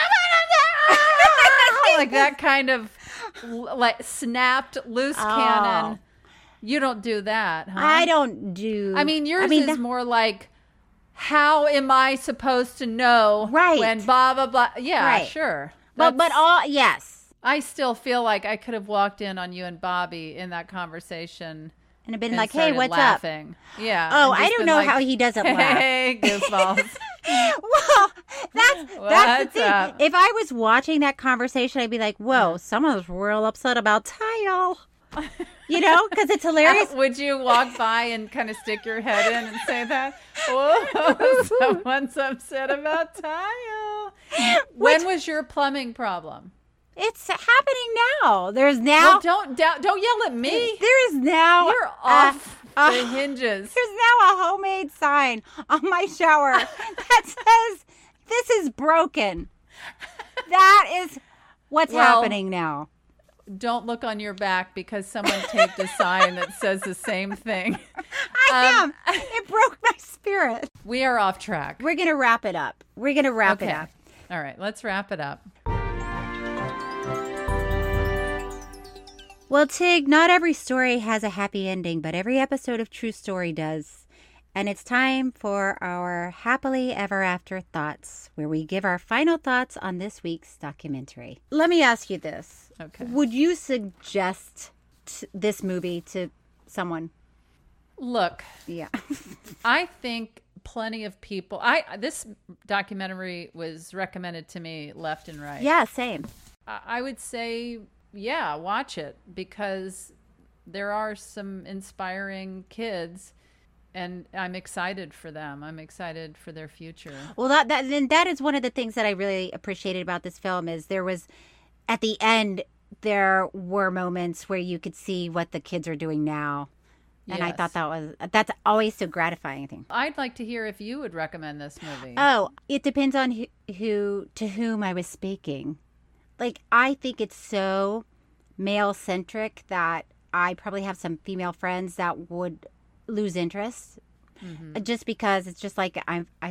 like that kind of like snapped loose cannon. You don't do that, huh? I don't do. I mean, yours is more like, how am I supposed to know when blah, blah, blah. Yeah, sure. But yes. I still feel like I could have walked in on you and Bobby in that conversation. And have been like, hey, what's laughing. up? Yeah. Oh, I don't know how he doesn't laugh. Hey, goofballs. Well, that's the thing. Up? If I was watching that conversation, I'd be like, whoa, someone's real upset about title. You know, because it's hilarious. Would you walk by and kind of stick your head in and say that? Whoa, someone's upset about tile. When was your plumbing problem? It's happening now. There's now. Well, don't yell at me. There is now. You're off the hinges. There's now a homemade sign on my shower that says, "This is broken." That is what's happening now. Don't look on your back because someone taped a sign that says the same thing. I am. It broke my spirit. We are off track. We're going to wrap it up. It up. All right, let's wrap it up. Well, Tig, not every story has a happy ending, but every episode of True Story does. And it's time for our Happily Ever After thoughts, where we give our final thoughts on this week's documentary. Let me ask you this. Okay. Would you suggest this movie to someone? Look. Yeah. I think plenty of people... This documentary was recommended to me left and right. Yeah, same. I would say... Yeah, watch it, because there are some inspiring kids, and I'm excited for them. I'm excited for their future. Well, that is one of the things that I really appreciated about this film is there was, at the end, there were moments where you could see what the kids are doing now. And I thought that's always so gratifying, I think. I'd like to hear if you would recommend this movie. Oh, it depends on to whom I was speaking. Like, I think it's so male-centric that I probably have some female friends that would lose interest. Mm-hmm. Just because it's just like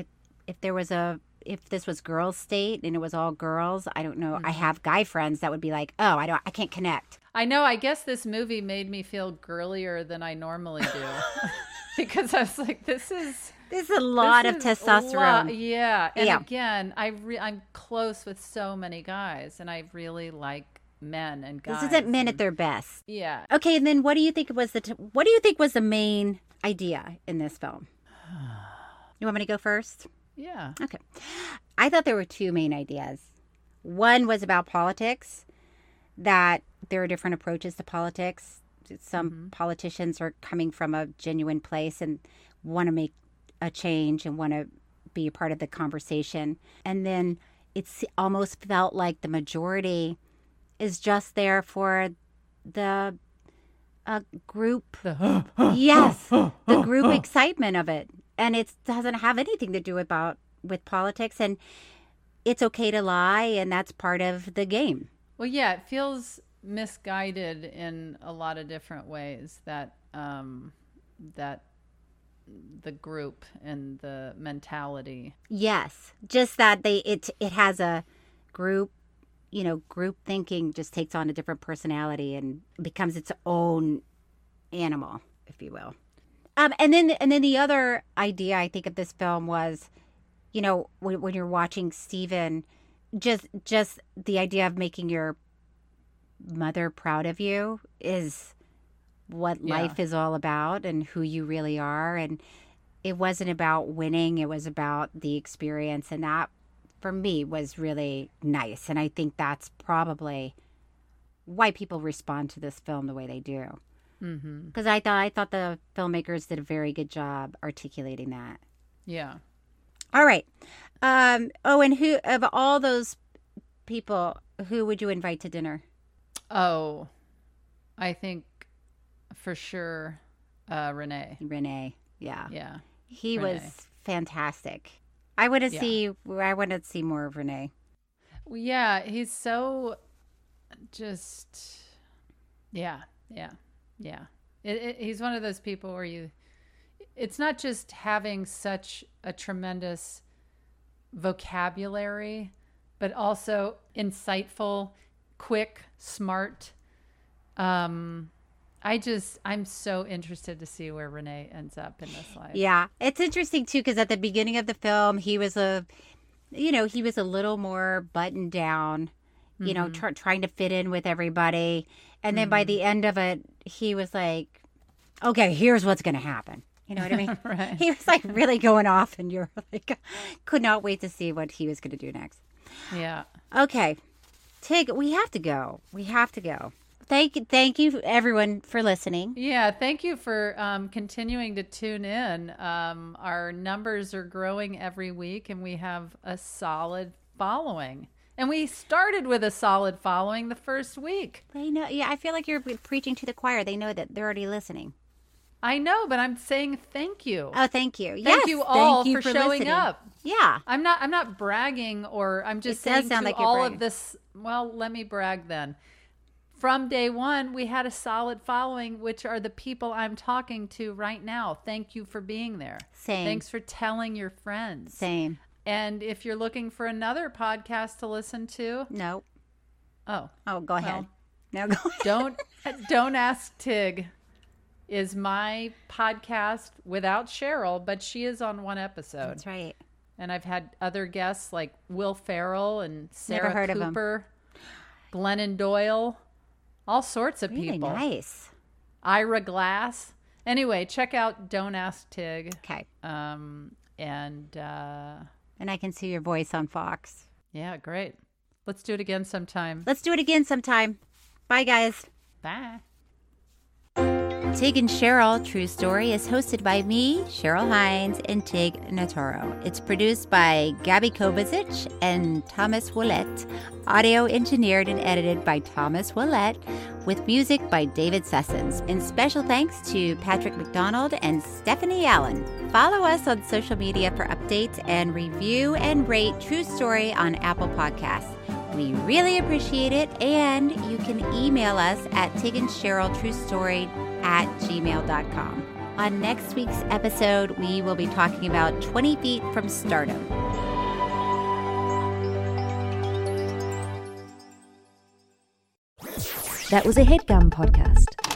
if this was Girls' State and it was all girls, I don't know. Mm-hmm. I have guy friends that would be like, oh, I can't connect. I know. I guess this movie made me feel girlier than I normally do. Because I was like, this is a lot of testosterone. Yeah. And again, I'm close with so many guys, and I really like men and guys. This isn't men at their best. Yeah. Okay, and then what do you think was the main idea in this film? You want me to go first? Yeah. Okay. I thought there were two main ideas. One was about politics, that there are different approaches to politics. Some politicians are coming from a genuine place and want to make a change and want to be a part of the conversation. And then it's almost felt like the majority is just there for the group. Yes, the group excitement of it. And it doesn't have anything to do with politics. And it's okay to lie, and that's part of the game. Well, yeah, it feels misguided in a lot of different ways, that the group and the mentality. Yes, just that it has a group, group thinking just takes on a different personality and becomes its own animal, if you will. And then the other idea I think of this film was, when you're watching Steven, just the idea of making your mother proud of you is what life is all about and who you really are. And it wasn't about winning. It was about the experience. And that, for me, was really nice. And I think that's probably why people respond to this film the way they do. Because I thought the filmmakers did a very good job articulating that. Yeah. All right. And who, of all those people, who would you invite to dinner? Oh, I think for sure Renee. Yeah. Yeah. He was fantastic. I want to see more of Renee. Well, yeah, he's so just Yeah. He's one of those people where it's not just having such a tremendous vocabulary, but also insightful, quick, smart. I'm so interested to see where Renee ends up in this life. Yeah. It's interesting too, because at the beginning of the film, he was a little more buttoned down, you know, trying to fit in with everybody. And then by the end of it, he was like, okay, here's what's going to happen. You know what I mean? Right. He was like really going off, and you're like, could not wait to see what he was going to do next. Yeah. Okay. Tig, we have to go. Thank you, everyone, for listening. Yeah, thank you for continuing to tune in. Our numbers are growing every week, and we have a solid following. And we started with a solid following the first week. They know. Yeah, I feel like you're preaching to the choir. They know that they're already listening. I know, but I'm saying thank you. Oh, thank you. Thank you all for showing listening. up. Yeah. I'm not bragging, or I'm just saying to like all of this. Well, let me brag then. From day one, we had a solid following, which are the people I'm talking to right now. Thank you for being there. Same. Thanks for telling your friends. Same. And if you're looking for another podcast to listen to. No. Oh, go ahead. No, go ahead. Don't Ask Tig is my podcast without Cheryl, but she is on one episode. That's right. And I've had other guests like Will Ferrell and Sarah Never heard Cooper, of him. Glennon Doyle. All sorts of really people. Nice. Ira Glass. Anyway, check out Don't Ask Tig. Okay. And I can see your voice on Fox. Yeah, great. Let's do it again sometime. Bye, guys. Bye. Tig and Cheryl, True Story, is hosted by me, Cheryl Hines, and Tig Notaro. It's produced by Gabby Kovacic and Thomas Willett. Audio engineered and edited by Thomas Willett, with music by David Sessons. And special thanks to Patrick McDonald and Stephanie Allen. Follow us on social media for updates, and review and rate True Story on Apple Podcasts. We really appreciate it, and you can email us at tigandcheryltruestory@gmail.com. On next week's episode, we will be talking about 20 Feet from Stardom. That was a HeadGum podcast.